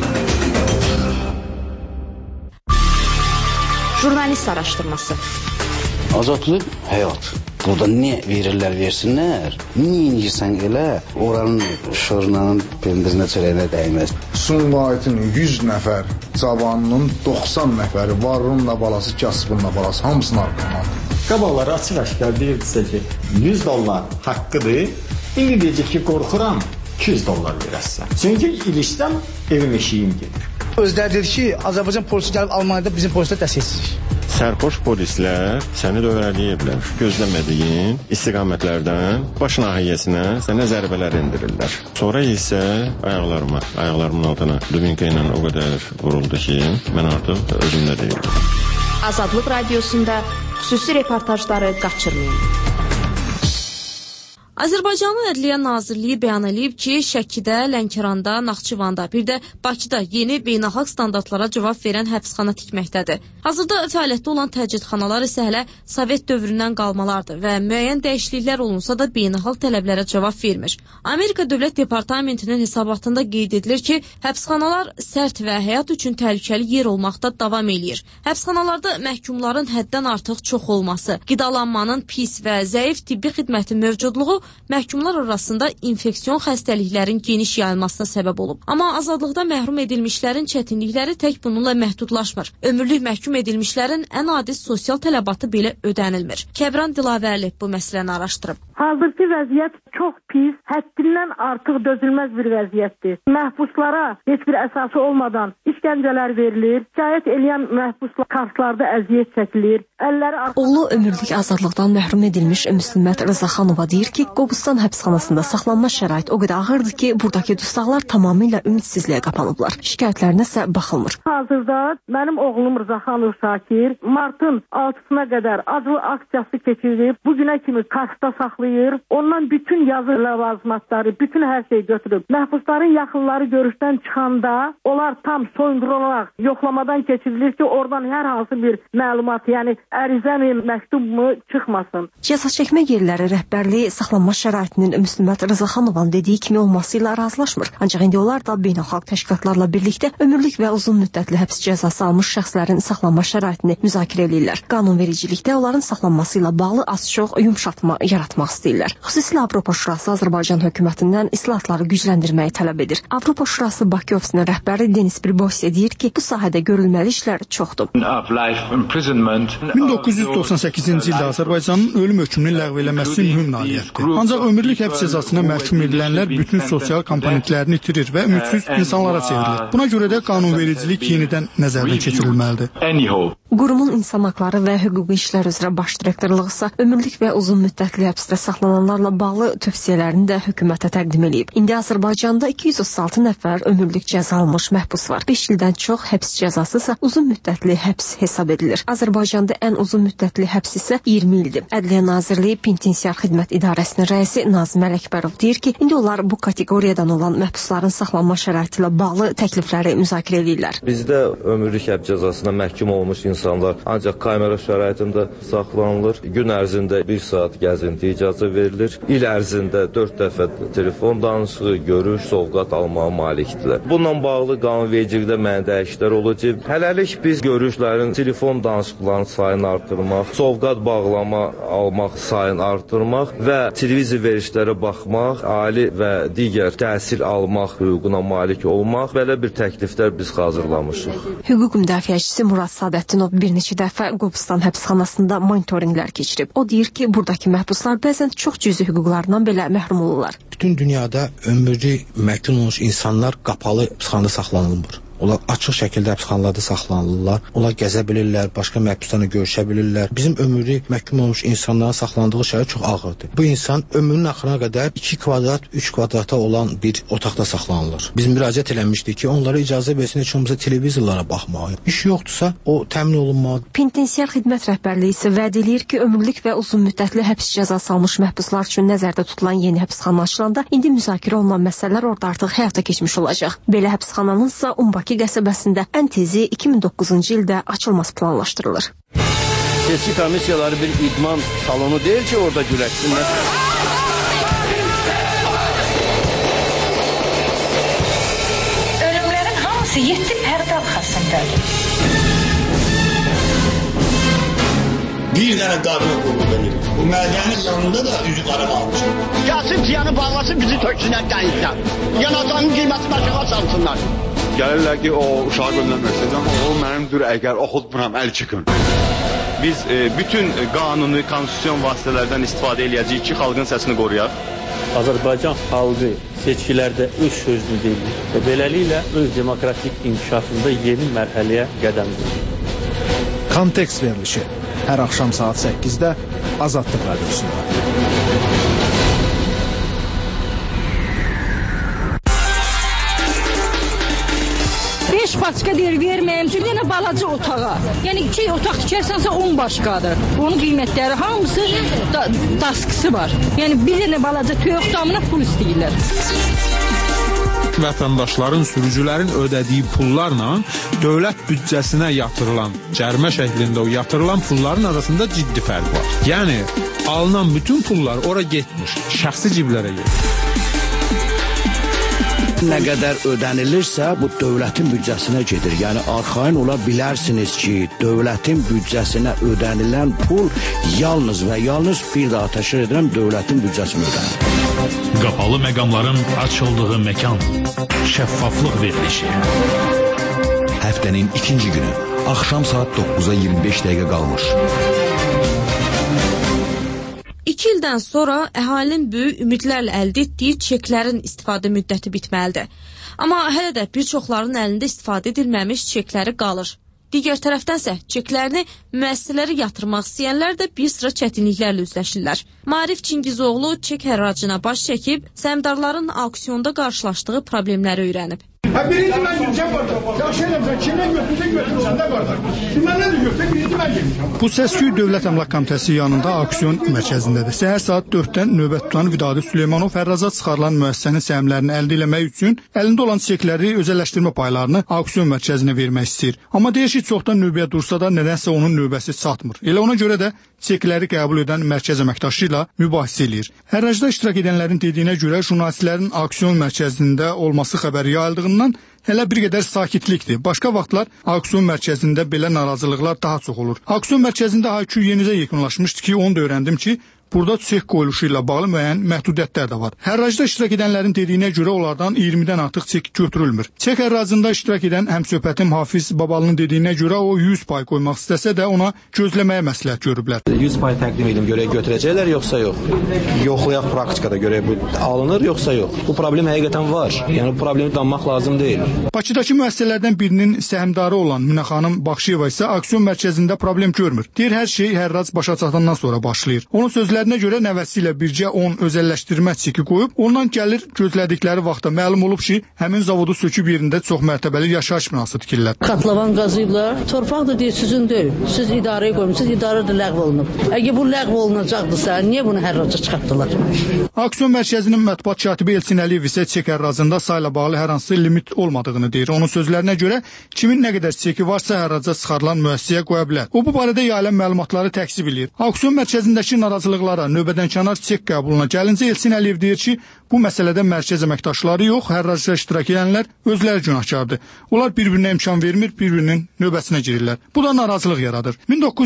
Jurnalist araşdırması. Azadlıq həyat. Burada nə verirlər versinlər, niyə inirsən elə, oranın şorunanın pendirinə çörəyinə dəyməz. Sumqayıtın 100 nəfər cavanının 90 nəfəri varlığınla balası, kasıbınla balası, hamısını arqamadı. Qabaqları açıq-aşkar deyirdisə ki, $100 haqqıdır, indi deyəcək ki, qorxuram, $200 verəsən. Çünki ilişdən evim eşiyim gedir. Özləri dedi ki, Azərbaycan polisi gəlib Almaniyada bizim polislər dəstəksizlik. Sərxoş polislər səni dövrələyiblər. Gözləmədiyin istiqamətlərdən baş nahiyyəsinə sənə zərbələr endirirlər. Sonra isə ayaqlarımın altına dubinka ilə o qədər vuruldu ki, mən artıq özümdə deyildim. Azadlıq Radiosunda xüsusi reportajları qaçırmayın. Azərbaycanın Ədliyyə Nazirliyi bəyan edib ki, Şəkidə, Lənkəranda, Naxçıvanda, bir də Bakıda yeni beynəlxalq standartlara cavab verən həbsxana tikməkdədir. Hazırda fəaliyyətdə olan təcridxanalar isə hələ Sovet dövründən qalmalardır və müəyyən dəyişikliklər olunsa da beynəlxalq tələblərə cavab vermir. Amerika Dövlət Departamentinin hesabatında qeyd edilir ki, həbsxanalar sərt və həyat üçün təhlükəli yer olmaqda davam eləyir. Həbsxanalarda məhkumların həddən artıq çox olması, qidalanmanın pis və zəif tibbi xidmətin mövcudluğu məhkumlar arasında infeksion xəstəliklərin geniş yayılmasına səbəb olub. Amma azadlıqda məhrum edilmişlərin çətinlikləri tək bununla məhdudlaşmır. Ömürlük məhkum edilmişlərin ən adi sosial tələbatı belə ödənilmir. Kəbran Dilavərli bu məsələni araşdırıb. Hazırki vəziyyət çox pis, həddindən artıq dözülməz bir vəziyyətdir. Məhbuslara heç bir əsası olmadan işgəncələr verilir, şikayət eləyən məhbuslar kartlarda əziyyət çəkilir. Oğlu ömürlük azadlıqdan məhrum edilmiş Müslümət Rızaxanova deyir ki, Qobustan həbsxanasında saxlanma şərait o qədər ağırdır ki, buradakı dustaqlar tamamilə ümidsizliyə qapanıblar. Şikayətlərinə isə baxılmır. Hazırda mənim oğlum Rızaxanov Şakir martın 6-sına qədər acılı aksiyası keçirib, bugünə kimi kartda saxlayır. Ondan bütün yazı ləvazimatları, bütün hər şey götürüb. Məhbusların yaxınları görüşdən çıxanda onlar tam soyundurularak yoxlamadan keçirilir ki, oradan hər hansı bir məlumat, yəni ərizə məktub mu çıxmasın. Cəza çəkmə yerləri rəhbərliyi saxlanma şəraitinin Müslümət Rızaxanovanın dediyi kimi olması ilə razılaşmır. Ancaq indi onlar da beynəlxalq təşkilatlarla birlikdə ömürlük və uzun müddətli həbs cəzası almış şəxslərin saxlanma şəraitini müzakirə edirlər. Qanunvericilikdə onların saxlanması ilə bağlı az-çox yumşatma yaratmaq istəyirlər. Xüsusilə Avropa Şurası Azərbaycan hökumətindən islahatları gücləndirməyi tələb edir. Avropa Şurası Bakı ofisinin rəhbəri Denis Bribos deyir ki, bu sahədə görülməli işlər çoxdur. 1998-ci ildə Azərbaycanın ölüm hökmünü ləğv eləməsi mühüm nailiyyətdir. Ancaq ömürlük həbs cəzasına məhkum edilənlər bütün sosial komponentlərini itirir və ümidsiz insanlara çevrilir. Buna görə də qanunvericilik yenidən nəzərdən keçirilməlidir. Qurumun insan haqları və hüquqi işlər üzrə baş direktorluğu isə ömürlük və uzun müddətli həbsdə saxlananlarla bağlı tövsiyələrini də hökumətə təqdim edib. İndi Azərbaycanda 236 nəfər ömürlük cəza almış məhbus var. 5 ildən çox həbs cəzası isə uzun müddətli həbs hesab edilir. Azərbaycanda ən uzun müddətli həbs isə 20 ildir. Ədliyyə Nazirliyi Penitensiar Xidmət İdarəsinin rəisi Nazim Ələkbərov deyir ki, indi onlar bu kateqoriyadan olan məhbusların saxlanma şəraiti ilə bağlı təklifləri müzakirə edirlər. Bizdə ömürlük həbs cəzasına məhkum olmuş insanlar ancaq kamera şəraitində saxlanılır. Gün ərzində 1 saat gəzinti icazə verilir. İl ərzində 4 dəfə telefon danışığı, görüş, sovqat almağa malikdirlər. Bununla bağlı qanunvericilikdə mənə dəyişikliklər olacaq. Hələlik biz görüşlərin, telefon danışıqlarının sayını artırmaq, sovqat bağlama almaq sayını artırmaq və televiziya verişlərə baxmaq, ali və digər təhsil almaq hüququna malik olmaq, belə bir təkliflər biz hazırlamışıq. Hüquq müdafiəçisi Murad Sadətdinov bir neçə dəfə Qobustan həbsxanasında monitorinqlər keçirib. O deyir ki, buradakı məhbuslar bəzən çox cüzi hüquqlarından belə məhrum olurlar. Bütün dünyada ömürlük məhkum olmuş insanlar qapalı həbsxanada saxlanılmır. Onlar açıq şəkildə həbsxanalarda saxlanılırlar. Onlar gəzə bilirlər, başqa məhbuslarla görüşə bilirlər. Bizim ömürlük məhkum olmuş insanların saxlandığı şərait çox ağırdır. Bu insan ömrünün axırına qədər 2 kvadrat, 3 kvadrata olan bir otaqda saxlanılır. Biz müraciət eləmişdik ki, onlara icazə versin heç olmasa televizorlara baxmağa. İş yoxdursa, o təmin olunmalıdır. Penitensiar Xidmət Rəhbərliyi isə vəd edir ki, ömürlük və uzun müddətli həbs cəzası almış məhbuslar üçün nəzərdə tutulan yeni həbsxana açılanda indi müzakirə olunan məsələlər orada artıq həyata keçmiş olacaq. Belə həbsxananın isə Umbaki qəsəbəsində ən tezi 2009-cu ildə açılması planlaşdırılır. Seçki komissiyaları bir idman salonu deyil ki, orada güləşsinlər. Ölümlərin hamısı 7 pərdə arxasındadır. Bir dənə qadına qulluqdan edir. Bu mədənin yanında da üzü qaramalıdır. Gəlsin ciyanı bağlasın, bizi töksünlər dənizdən. Yanacağının qiyməti aşağı salsınlar. Gəlirlər ki, o uşağı göndərmək o mənimdir, əgər oxutmuram, əl çıxın. Biz bütün qanuni, konstitusyon vasitələrdən istifadə edəcəyik ki, xalqın səsini qoruyaq. Azərbaycan xalqı seçkilərdə öz sözünü deyir və beləliklə öz demokratik inkişafında yeni mərhələyə qədəm qoyur. Kontekst verilişi hər axşam saat 8-də Azadlıq Radiosunda. Başqa deyir, verməyəm üçün yenə balaca otağa. Yəni 2 otaq tikərsənsə 10 başqadır. Onun qiymətləri hamısı daskısı var. Yəni bir dənə balaca toyuq damına pul istəyirlər. Vətəndaşların, sürücülərin ödədiyi pullarla dövlət büdcəsinə yatırılan, cərimə şəklində o yatırılan pulların arasında ciddi fərq var. Yəni alınan bütün pullar ora getmiş, şəxsi ciblərə getmiş. Nə qədər ödənilirsə, bu dövlətin büdcəsinə gedir. Yəni, arxain ola bilərsiniz ki, dövlətin büdcəsinə ödənilən pul yalnız və yalnız bir daha təşkil edən dövlətin büdcəsinə ödənir. Qapalı məqamların açıldığı məkan, şəffaflıq verilişi. Həftənin ikinci günü, axşam saat 9-a 25 dəqiqə qalmış. 2 ildən sonra əhalinin böyük ümidlərlə əldə etdiyi çeklərin istifadə müddəti bitməlidir. Amma hələ də bir çoxların əlində istifadə edilməmiş çekləri qalır. Digər tərəfdənsə çeklərini müəssisələrə yatırmaq istəyənlər də bir sıra çətinliklərlə üzləşirlər. Maarif Çingizoğlu çek hərracına baş çəkib, səhmdarların auksionda qarşılaşdığı problemləri öyrənib. Birinci mən girəcəm orada. Yaxşı eləmsən, kimdən götürsən də orada. Kimdən də götürsən, birinci mən girmişəm. Bu səs-küy Dövlət Əmlak Komitəsi yanında auksion mərkəzindədir. Səhər saat 4-dən növbət tutan Vidadi Süleymanov hərraca çıxarılan müəssisənin səhmlərini əldə etmək üçün əlində olan çekləri özəlləşdirmə paylarını auksion mərkəzinə vermək istəyir. Amma deyir ki, çoxdan növbəyə dursa da nədənsə onun növbəsi çatmır. Elə ona görə də çekləri qəbul edən mərkəz əməkdaşı ilə mübahisə eləyir. Hərracda iştirak edənlərin dediyinə görə jurnalistlərin auksion mərkəzində olması xəbəri yayıldığından hələ bir qədər sakitlikdir. Başqa vaxtlar auksion mərkəzində belə narazılıqlar daha çox olur. Auksion mərkəzində haykü yenicə yekunlaşmışdı ki, onu da öyrəndim ki, burada çek qoyuluşu ilə bağlı müəyyən məhdudiyyətlər də var. Hərracda iştirak edənlərin dediyinə görə onlardan 20-dən artıq çek götürülmür. Çek hərracında iştirak edən həmsöhbətim Hafiz Babalının dediyinə görə o 100% qoymaq istəsə də ona gözləməyə məsləhət görüblər. 100% təqdim edim görək götürəcəklər yoxsa yox? Yoxlayaq praktikada görək bu alınır yoxsa yox? Bu problem həqiqətən var. Yəni bu problemi danmaq lazım deyil. Bakıdakı müəssisələrdən birinin səhmdarı olan Münə xanım Baxşıyeva isə aksiyon mərkəzində problem görmür. Deyir hər şey hərrac başa çatandan sonra başlayır. Onun sözlərinə görə nəvəsi ilə bircə 10 özəlləşdirmə çeki qoyub, ondan gəlir gözlədikləri vaxtda məlum olub ki, həmin zavodu söküb yerində çox mərtəbəli yaşayış binası tikirlər. Katlavan qazıyıblar. Torpaq da deyir sizin deyil. Siz idarəyə qoymusunuz, idarə də ləğv olunub. Əgər bu ləğv olunacaqdırsa, niyə bunu hərraca çıxartdılar? Aksiyon mərkəzinin mətbuat katibi Elçin Əliyev isə çek hərracında sayla bağlı hər hansı limit olmadığını deyir. Onun sözlərinə görə kimin nə qədər çeki varsa hərraca çıxarılan müəssisəyə qoya bilər. O bu barədə yayılan məlumatları təksib edir. Aksiyon mərkəzindəki narazılıqlara, növbədənkənar çek qəbuluna gəlincə Elçin Əliyev deyir ki, bu məsələdə mərkəz əməkdaşları yox, hərracda iştirak edənlər özləri günahkardır. Onlar bir-birinə imkan vermir, bir-birinin növbəsinə girirlər. Bu da narazılıq yaradır.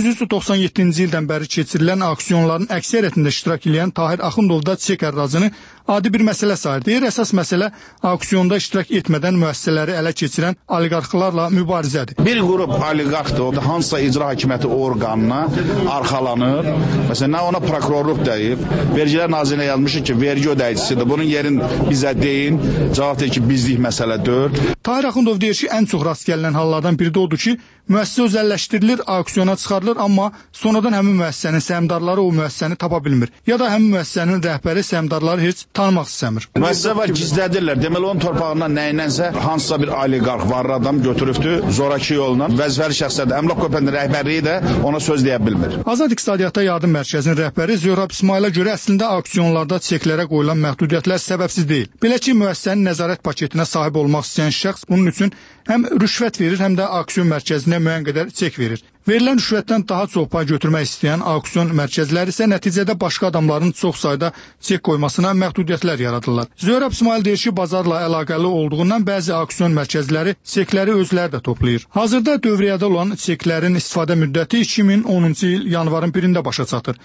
1997-ci ildən bəri keçirilən aksiyonların əksəriyyətində iştirak edən Tahir Axundov da çek hərracını adi bir məsələ sayır. Deyir, əsas məsələ aksiyonda iştirak etmədən müəssisələri ələ keçirən oliqarxlarla mübarizədir. Bir qrup oliqarxdır, o da hansısa icra hakimiyyəti orqanına arxalanır. Məsələn, nə ona prokurorluq deyib, Vergilər Nazirinə yazmışıq ki, vergi ödəyicisidir. Bunun yerin bizə deyin, cavab deyir ki, bizlik məsələ deyil. Tahir Axundov deyir ki, ən çox rast gəlinən hallardan biri də odur ki, müəssisə özəlləşdirilir, aksiyona çıxarılır, amma sonradan həmin müəssisənin səhmdarları o müəssisəni tapa bilmir. Ya da həmin müəssisənin rəhbəri səhmdarları heç tanımaq istəmir. Müəssisə var, gizlədirlər. Deməli, onun torpağından nəyinənsə hansısa bir oliqarx var adam götürübdür, zoraki yolla. Vəzifəli şəxslər də, əmlak köpənin rəhbərliyi də ona söz deyə bilmir. Azad İqtisadiyyata Yardım Mərkəzinin rəhbəri Zöhrab İsmailə görə əslində aksiyonlarda çeklərə qoyulan məhdudiyyətlər səbəbsiz deyil. Belə ki, müəssisənin nəzarət paketinə sahib olmaq istəyən şəxs bunun üçün həm rüşvət verir, həm də aksiyon mərkəzinə müəyyən qədər çek verir. Verilən rüşvətdən daha çox pay götürmək istəyən aksiyon mərkəzləri isə nəticədə başqa adamların çox sayda çek qoymasına məhdudiyyətlər yaradırlar. Zöhrab İsmail deyir ki, bazarla əlaqəli olduğundan bəzi aksiyon mərkəzləri çekləri özləri də toplayır. Hazırda dövriyyədə olan çeklərin istifadə müddəti 2010-cu il yanvarın 1-də başa çatır.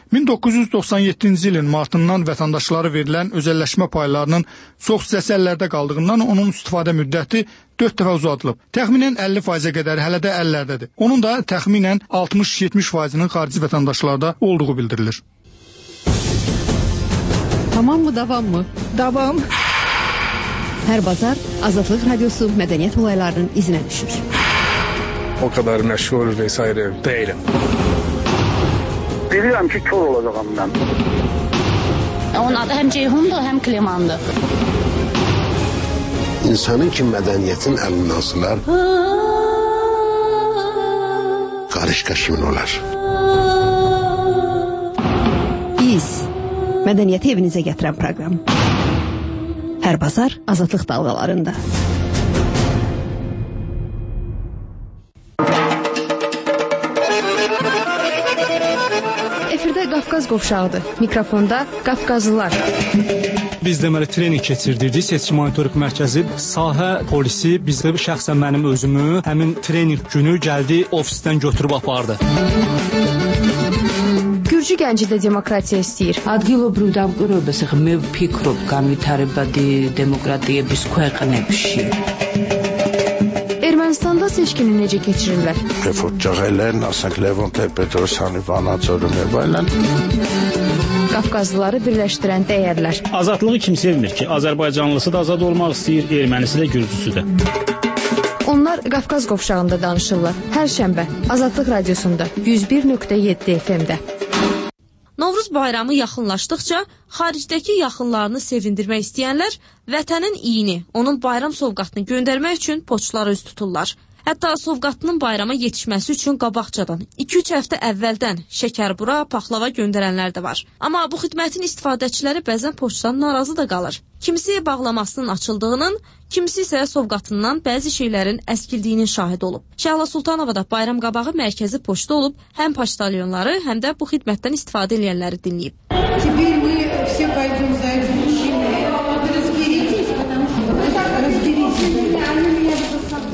1997-ci ilin martından vətəndaşlara verilən özəlləşmə paylarının çox hissəsi əllərdə qaldığından onun istifadə müddəti 4 dəfə uzadılıb. Təxminən 50%-ə qədər hələ də əllərdədir. Onun da təxminən 60-70%-nin xarici vətəndaşlarda olduğu bildirilir. Tamam mı, davam mı? Davam. Hər bazar Azadlıq Radiosu mədəniyyət olaylarının izinə düşür. O kadar məşğul vesaire değilim. Bilirəm ki, kör olacağım mən. Onun adı həm Ceyhundur, həm Klemandır. İnsanın ki mədəniyyətin əlindən asılar, qarışqa kimin olar? Biz mədəniyyəti evinizə gətirən proqram. Hər bazar Azadlıq dalğalarında. Efirdə Qafqaz qovşağıdır. Mikrofonda Qafqazlılar. Biz deməli trening keçirdirdik. Seçki monitorinq mərkəzi, sahə polisi bizdə şəxsən mənim özümü həmin trening günü gəldi ofisdən götürüb apardı. Gürcü gənci də demokratiya istəyir. ადგილობრივ დამკვირვებელს მე ვფიქრობ განვითარებადი დემოკრატიების ქვეყნებში. Ermənistanda seçkini necə keçirirlər? Refugialərin, ասենք Levon Tepetosyanı, Vanaçorun və aylan. Qafqazlıları birləşdirən dəyərlər. Azadlığı kim sevmir ki? Azərbaycanlısı da azad olmaq istəyir, ermənisi də, gürcüsü də. Onlar Qafqaz qovşağında danışırlar. Hər şənbə Azadlıq Radiosunda 101.7 FM-də. Novruz bayramı yaxınlaşdıqca xaricdəki yaxınlarını sevindirmək istəyənlər vətənin iyini, onun bayram sovqatını göndərmək üçün poçtlara üz tuturlar. Hətta sovqatının bayrama yetişməsi üçün qabaqcadan 2-3 həftə əvvəldən şəkərbura, paxlava göndərənlər də var. Amma bu xidmətin istifadəçiləri bəzən poçtdan narazı da qalır. Kimisi bağlamasının açıldığının, kimisi isə sovqatından bəzi şeylərin əskildiyinin şahid olub. Şəhla Sultanova da bayram qabağı mərkəzi poçta olub, həm poçtalyonları, həm də bu xidmətdən istifadə edənləri dinləyib. Bura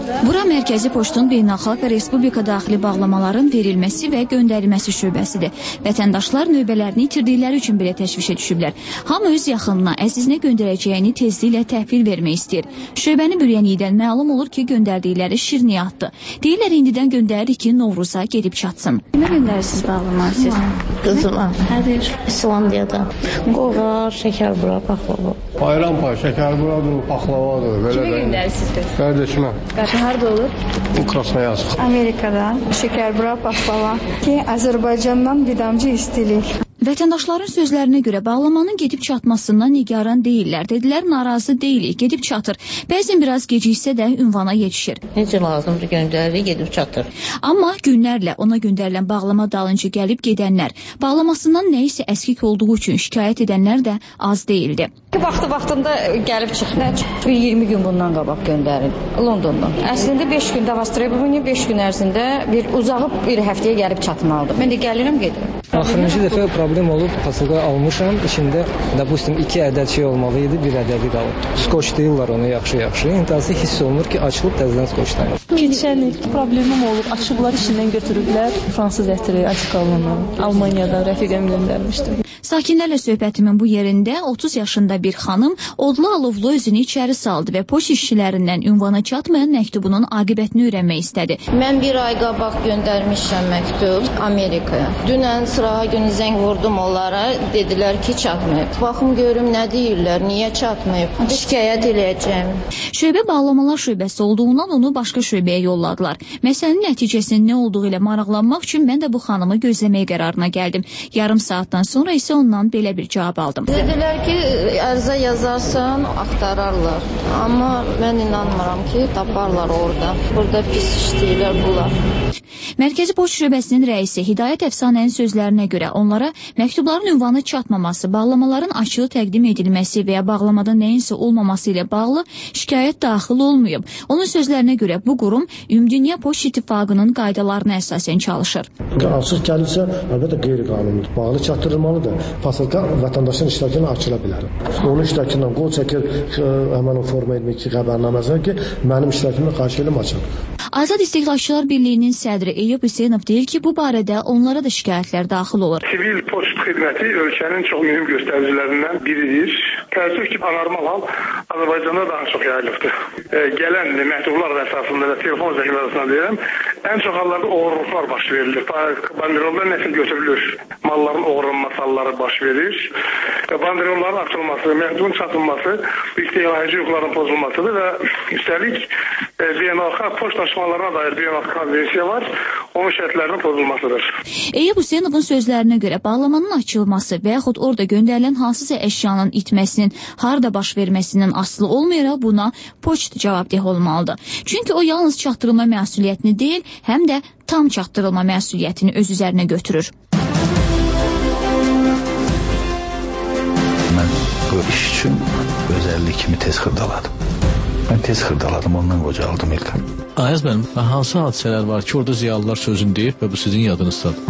Mərkəzi Poçtun beynəlxalq və respublika daxili bağlamaların verilməsi və göndərilməsi şöbəsidir. Vətəndaşlar növbələrini itirdikləri üçün belə təşvişə düşüblər. Hamı öz yaxınına, əzizinə göndərəcəyini tezliklə təhvil vermək istəyir. Şöbəni bürünlükdən məlum olur ki, göndərdikləri şirniyyatdır. Deyirlər indidən göndəririk ki, Novruza gedib çatsın. Kimə göndərirsiniz bağlama siz? Qızıma. Hədir? İslandiyada. Qoğar, şəkər bura, paxlava. Bayram pay, şəkər buradır, paxlavadır. Kimə göndərirsiniz? Qardaşıma. Harda olur? Krasnoyarsk. Amerikadan şəkər bura, paxlava. Ki, Azərbaycandan vidamcı istilik. Vətəndaşların sözlərinə görə bağlamanın gedib çatmasından nigaran deyirlər. Dedilər, narazı deyilik, gedib çatır. Bəzən biraz geciksə də ünvana yetişir. Necə lazımdır göndəririk, gedib çatır. Amma günlərlə ona göndərilən bağlama dalınca gəlib gedənlər, bağlamasından nəyisə əskik olduğu üçün şikayət edənlər də az deyildi. Vaxtında gəlib çıxdı. 20 gün bundan qabaq göndərin Londondan. Əslində 5 gündə Avstraliya 5 gün ərzində bir uzağı bir həftəyə gəlib çatmalıdır. Mən də gəlirəm, gedirəm. Axırıncı dəfə problem olub, pasaga almışam. İçində, допустим, 2 ədəd şey olmalı idi, 1 ədədi qalıb. Skoç deyirlər onu yaxşı-yaxşı. İntihası hiss olunur ki, açılıb təzədən skoçdan. Keçən il problemim olub, açıblar içindən götürüblər. Fransız ətiri, Atikalını, Almaniyadan rəfiqəm göndərmişdim. Sakinlərlə söhbətimin bu yerində 30 yaşında bir xanım odlu-alovlu özünü içəri saldı və poçt işçilərindən ünvana çatmayan məktubunun aqibətini öyrənmək istədi. Mən bir ay qabaq göndərmişəm məktub Amerikaya. Dünən sırağa günü zəng vurdum onlara, dedilər ki, çatmayıb. Baxım görüm nə deyirlər, niyə çatmayıb? Şikayət eləyəcəm. Şöbə bağlamalar şöbəsi olduğundan onu başqa şöbəyə yolladılar. Məsələnin nəticəsinin nə olduğu ilə maraqlanmaq üçün mən də bu xanımı gözləməyə qərarına gəldim. Yarım saatdan sonra isə ondan belə bir cavab aldım. Dedilər ki, ərzə yazarsan, axtararlar. Amma mən inanmıram ki, taparlar orada. Burada pis işləyirlər bunlar. Mərkəzi Poçt şöbəsinin rəisi Hidayət Əfsanənin sözlərinə görə onlara məktubların ünvanı çatmaması, bağlamaların açığı təqdim edilməsi və ya bağlamada nəyinsə olmaması ilə bağlı şikayət daxil olmayıb. Onun sözlərinə görə bu qurum Ümumdünya Poçt İttifaqının qaydalarına əsasən çalışır. Açıq gəlirsə, əlbəttə qeyri-qanunidir. Bağlı çatdırılmalıdır. Pasaga vətəndaşın iştirakına açıla bilər. Onun iştirakından qol çəkir, həmin o forma etmək ki, xəbərnaməsinə ki, mənim iştirakımla qarşı elim açın. Azad İstehlakçılar Birliyinin sədri Eyüp Hüseynov deyir ki, bu barədə onlara da şikayətlər daxil olur. Sivil poçt xidməti ölkənin çox mühüm göstəricilərindən biridir. Təəssüf ki, anormal hal Azərbaycanda daha çox yayılıbdır. Gələn məktublar əsasında və telefon zəngləri arasında deyirəm, ən çox hallarda oğurluqlar baş verilir. Banderollar nəsil götürülür. Malların oğurlanması halları baş verir. Banderolların açılması, məktubun çatılması, istehlakçı hüquqların pozulmasıdır və üstəlik beynəlxalq poçt daşımalarına dair beynəlxalq konvensiya var. Onun şərtlərinin pozulmasıdır. Eyüp Hüseynovun sözlərinə görə bağlamanın açılması və yaxud orada göndərilən hansısa əşyanın itməsinin harda baş verməsindən asılı olmayaraq buna poçt cavabdeh olmalıdır. Çünki o yalnız çatdırılma məsuliyyətini deyil, həm də tam çatdırılma məsuliyyətini öz üzərinə götürür. Mən bu iş üçün özəllik kimi tez xırdaladım. Mən tez xırdaladım, ondan qocaldım İlkan. Ayaz mənim, hansı hadisələr var ki, orada ziyalılar sözünü deyib və bu sizin yadınızdadır?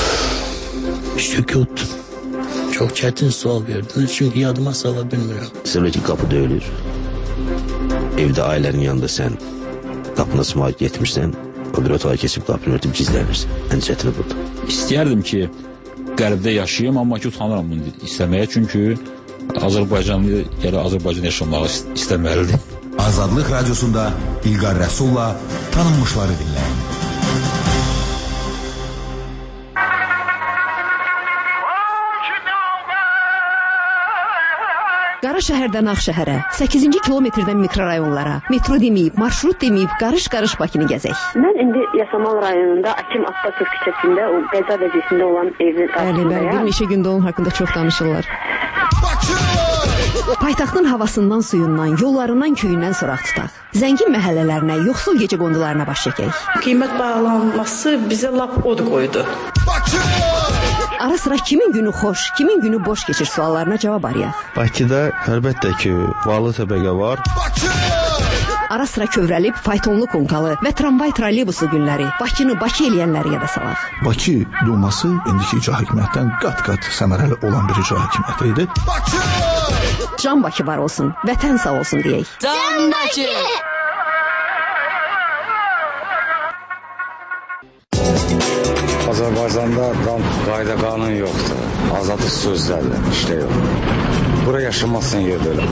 Sükut. Çox çətin sual verdiniz, çünki yadıma sala bilmirəm. Sonra ki, qapı döyülür. Evdə ailənin yanında sən qapına sımağa getmirsən, o bir otağa keçib qapını örtüb gizlənirsən. Ən çətini burada. İstəyərdim ki, qərbdə yaşayayım, amma ki, utanıram bunu istəməyə, çünki Azərbaycanlı gələ Azərbaycan yaşamağı istəməlidir. Azadlıq Radiosunda İlqar Rəsulla tanınmışları dinləyin. Qara şəhərdən Ağşəhərə, 8-ci kilometrdən mikrorayonlara, metro deməyib, marşrut deməyib, qarış-qarış Bakını gəzək. Mən indi Yasamal rayonunda Akim Abbasov küçəsində o qəza vəziyyətində olan evin qarşısındayım. Bəli, bir neçə gündə onun haqqında çox danışırlar. Paytaxtın havasından, suyundan, yollarından, köyündən soraq tutaq. Zəngin məhəllələrinə, yoxsul gecə qondularına baş çəkək. Qiymət bağlanması bizə lap od qoydu. Ara sıra kimin günü xoş, kimin günü boş keçir suallarına cavab arayaq. Bakıda əlbəttə ki, varlı təbəqə var. Ara sıra kövrəlib, faytonlu konkalı və tramvay trolleybusu günləri Bakını Bakı eləyənləri yada salaq. Bakı Duması indiki icra hakimiyyətdən qat-qat səmərəli olan bir icra hakimiyyəti idi. Can Bakı var olsun, vətən sağ olsun deyək. Can Bakı! Azərbaycanda qayda qanun yoxdur. Azadlıq sözlərlə işte yox. Bura yaşamazsan yerdə öyle.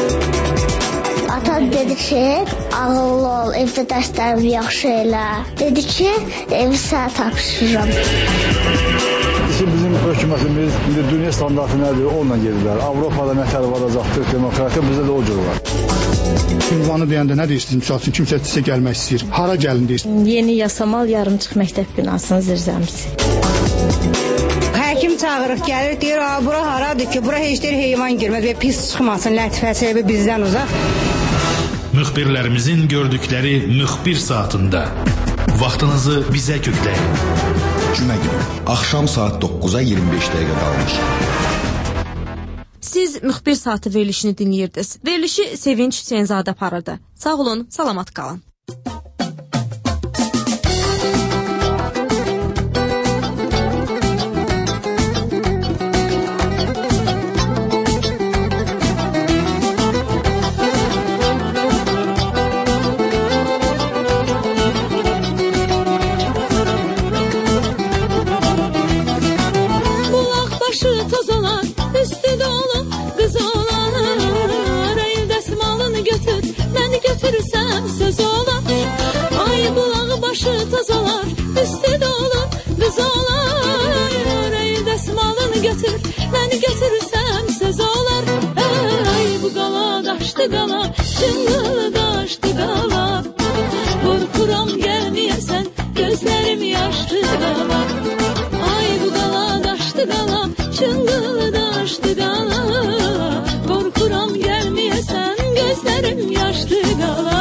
Ata dedi ki, ağıllı ol, evdə dərslərini yaxşı elə. Dedi ki, evi sənə tapşırıram. Bizim hökumətimiz indi dünya standartı nədir? Onunla gedirlər. Avropada nə tələb alacaqdır, demokratiya bizdə də o cür var. Ünvanı deyəndə nə deyirsiniz? Misal üçün kimsə sizə gəlmək istəyir. Hara gəlin deyirsiniz? Yeni yasamal yarımçıq məktəb binasının zirzəmisi. Həkim çağırıq gəlir, deyir, bura haradır ki, bura heç deyir heyvan girməz və pis çıxmasın, lətifəsi bizdən uzaq. Müxbirlərimizin gördükləri müxbir saatında vaxtınızı bizə kökləyin. Cümə günü, axşam saat 9-a 25 dəqiqə qalmış. Siz müxbir saatı verilişini dinləyirdiniz. Verilişi Sevinç Hüseynzadə aparırdı. Sağ olun, salamat qalın. Başı tozalar, üstü dolu qız olar. Ey dəsmalını götür, məni götürürsəm söz olar. Ey bu qala daşdı qala, çınqılı daşdı qala. Qorxuram gəlməyəsən, gözlərim yaşdı qala. Ay bu qala daşdı qala, çınqılı daşdı qala. Qorxuram gəlməyəsən, gözlərim yaşdı qala.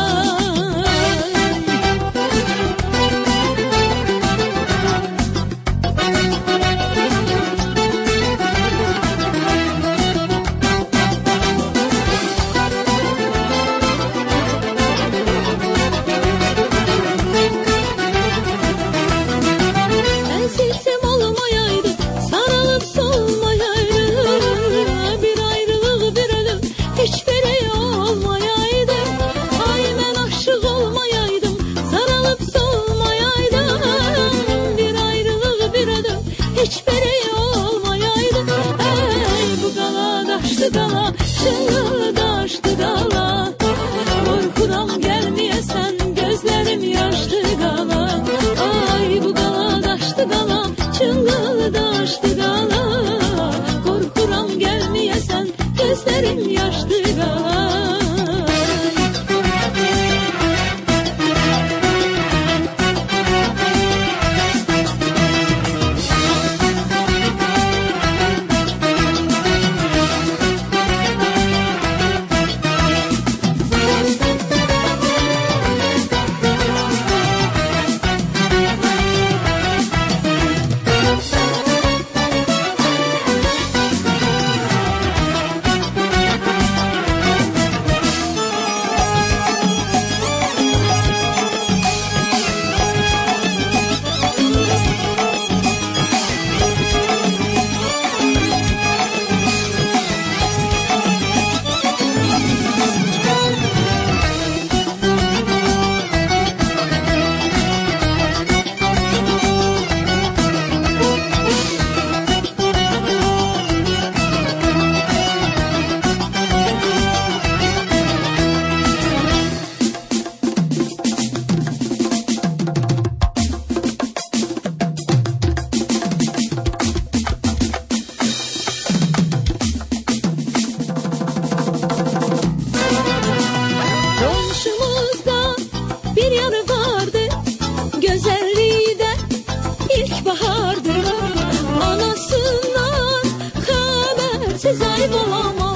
Anasından habersiz ay bulamaz.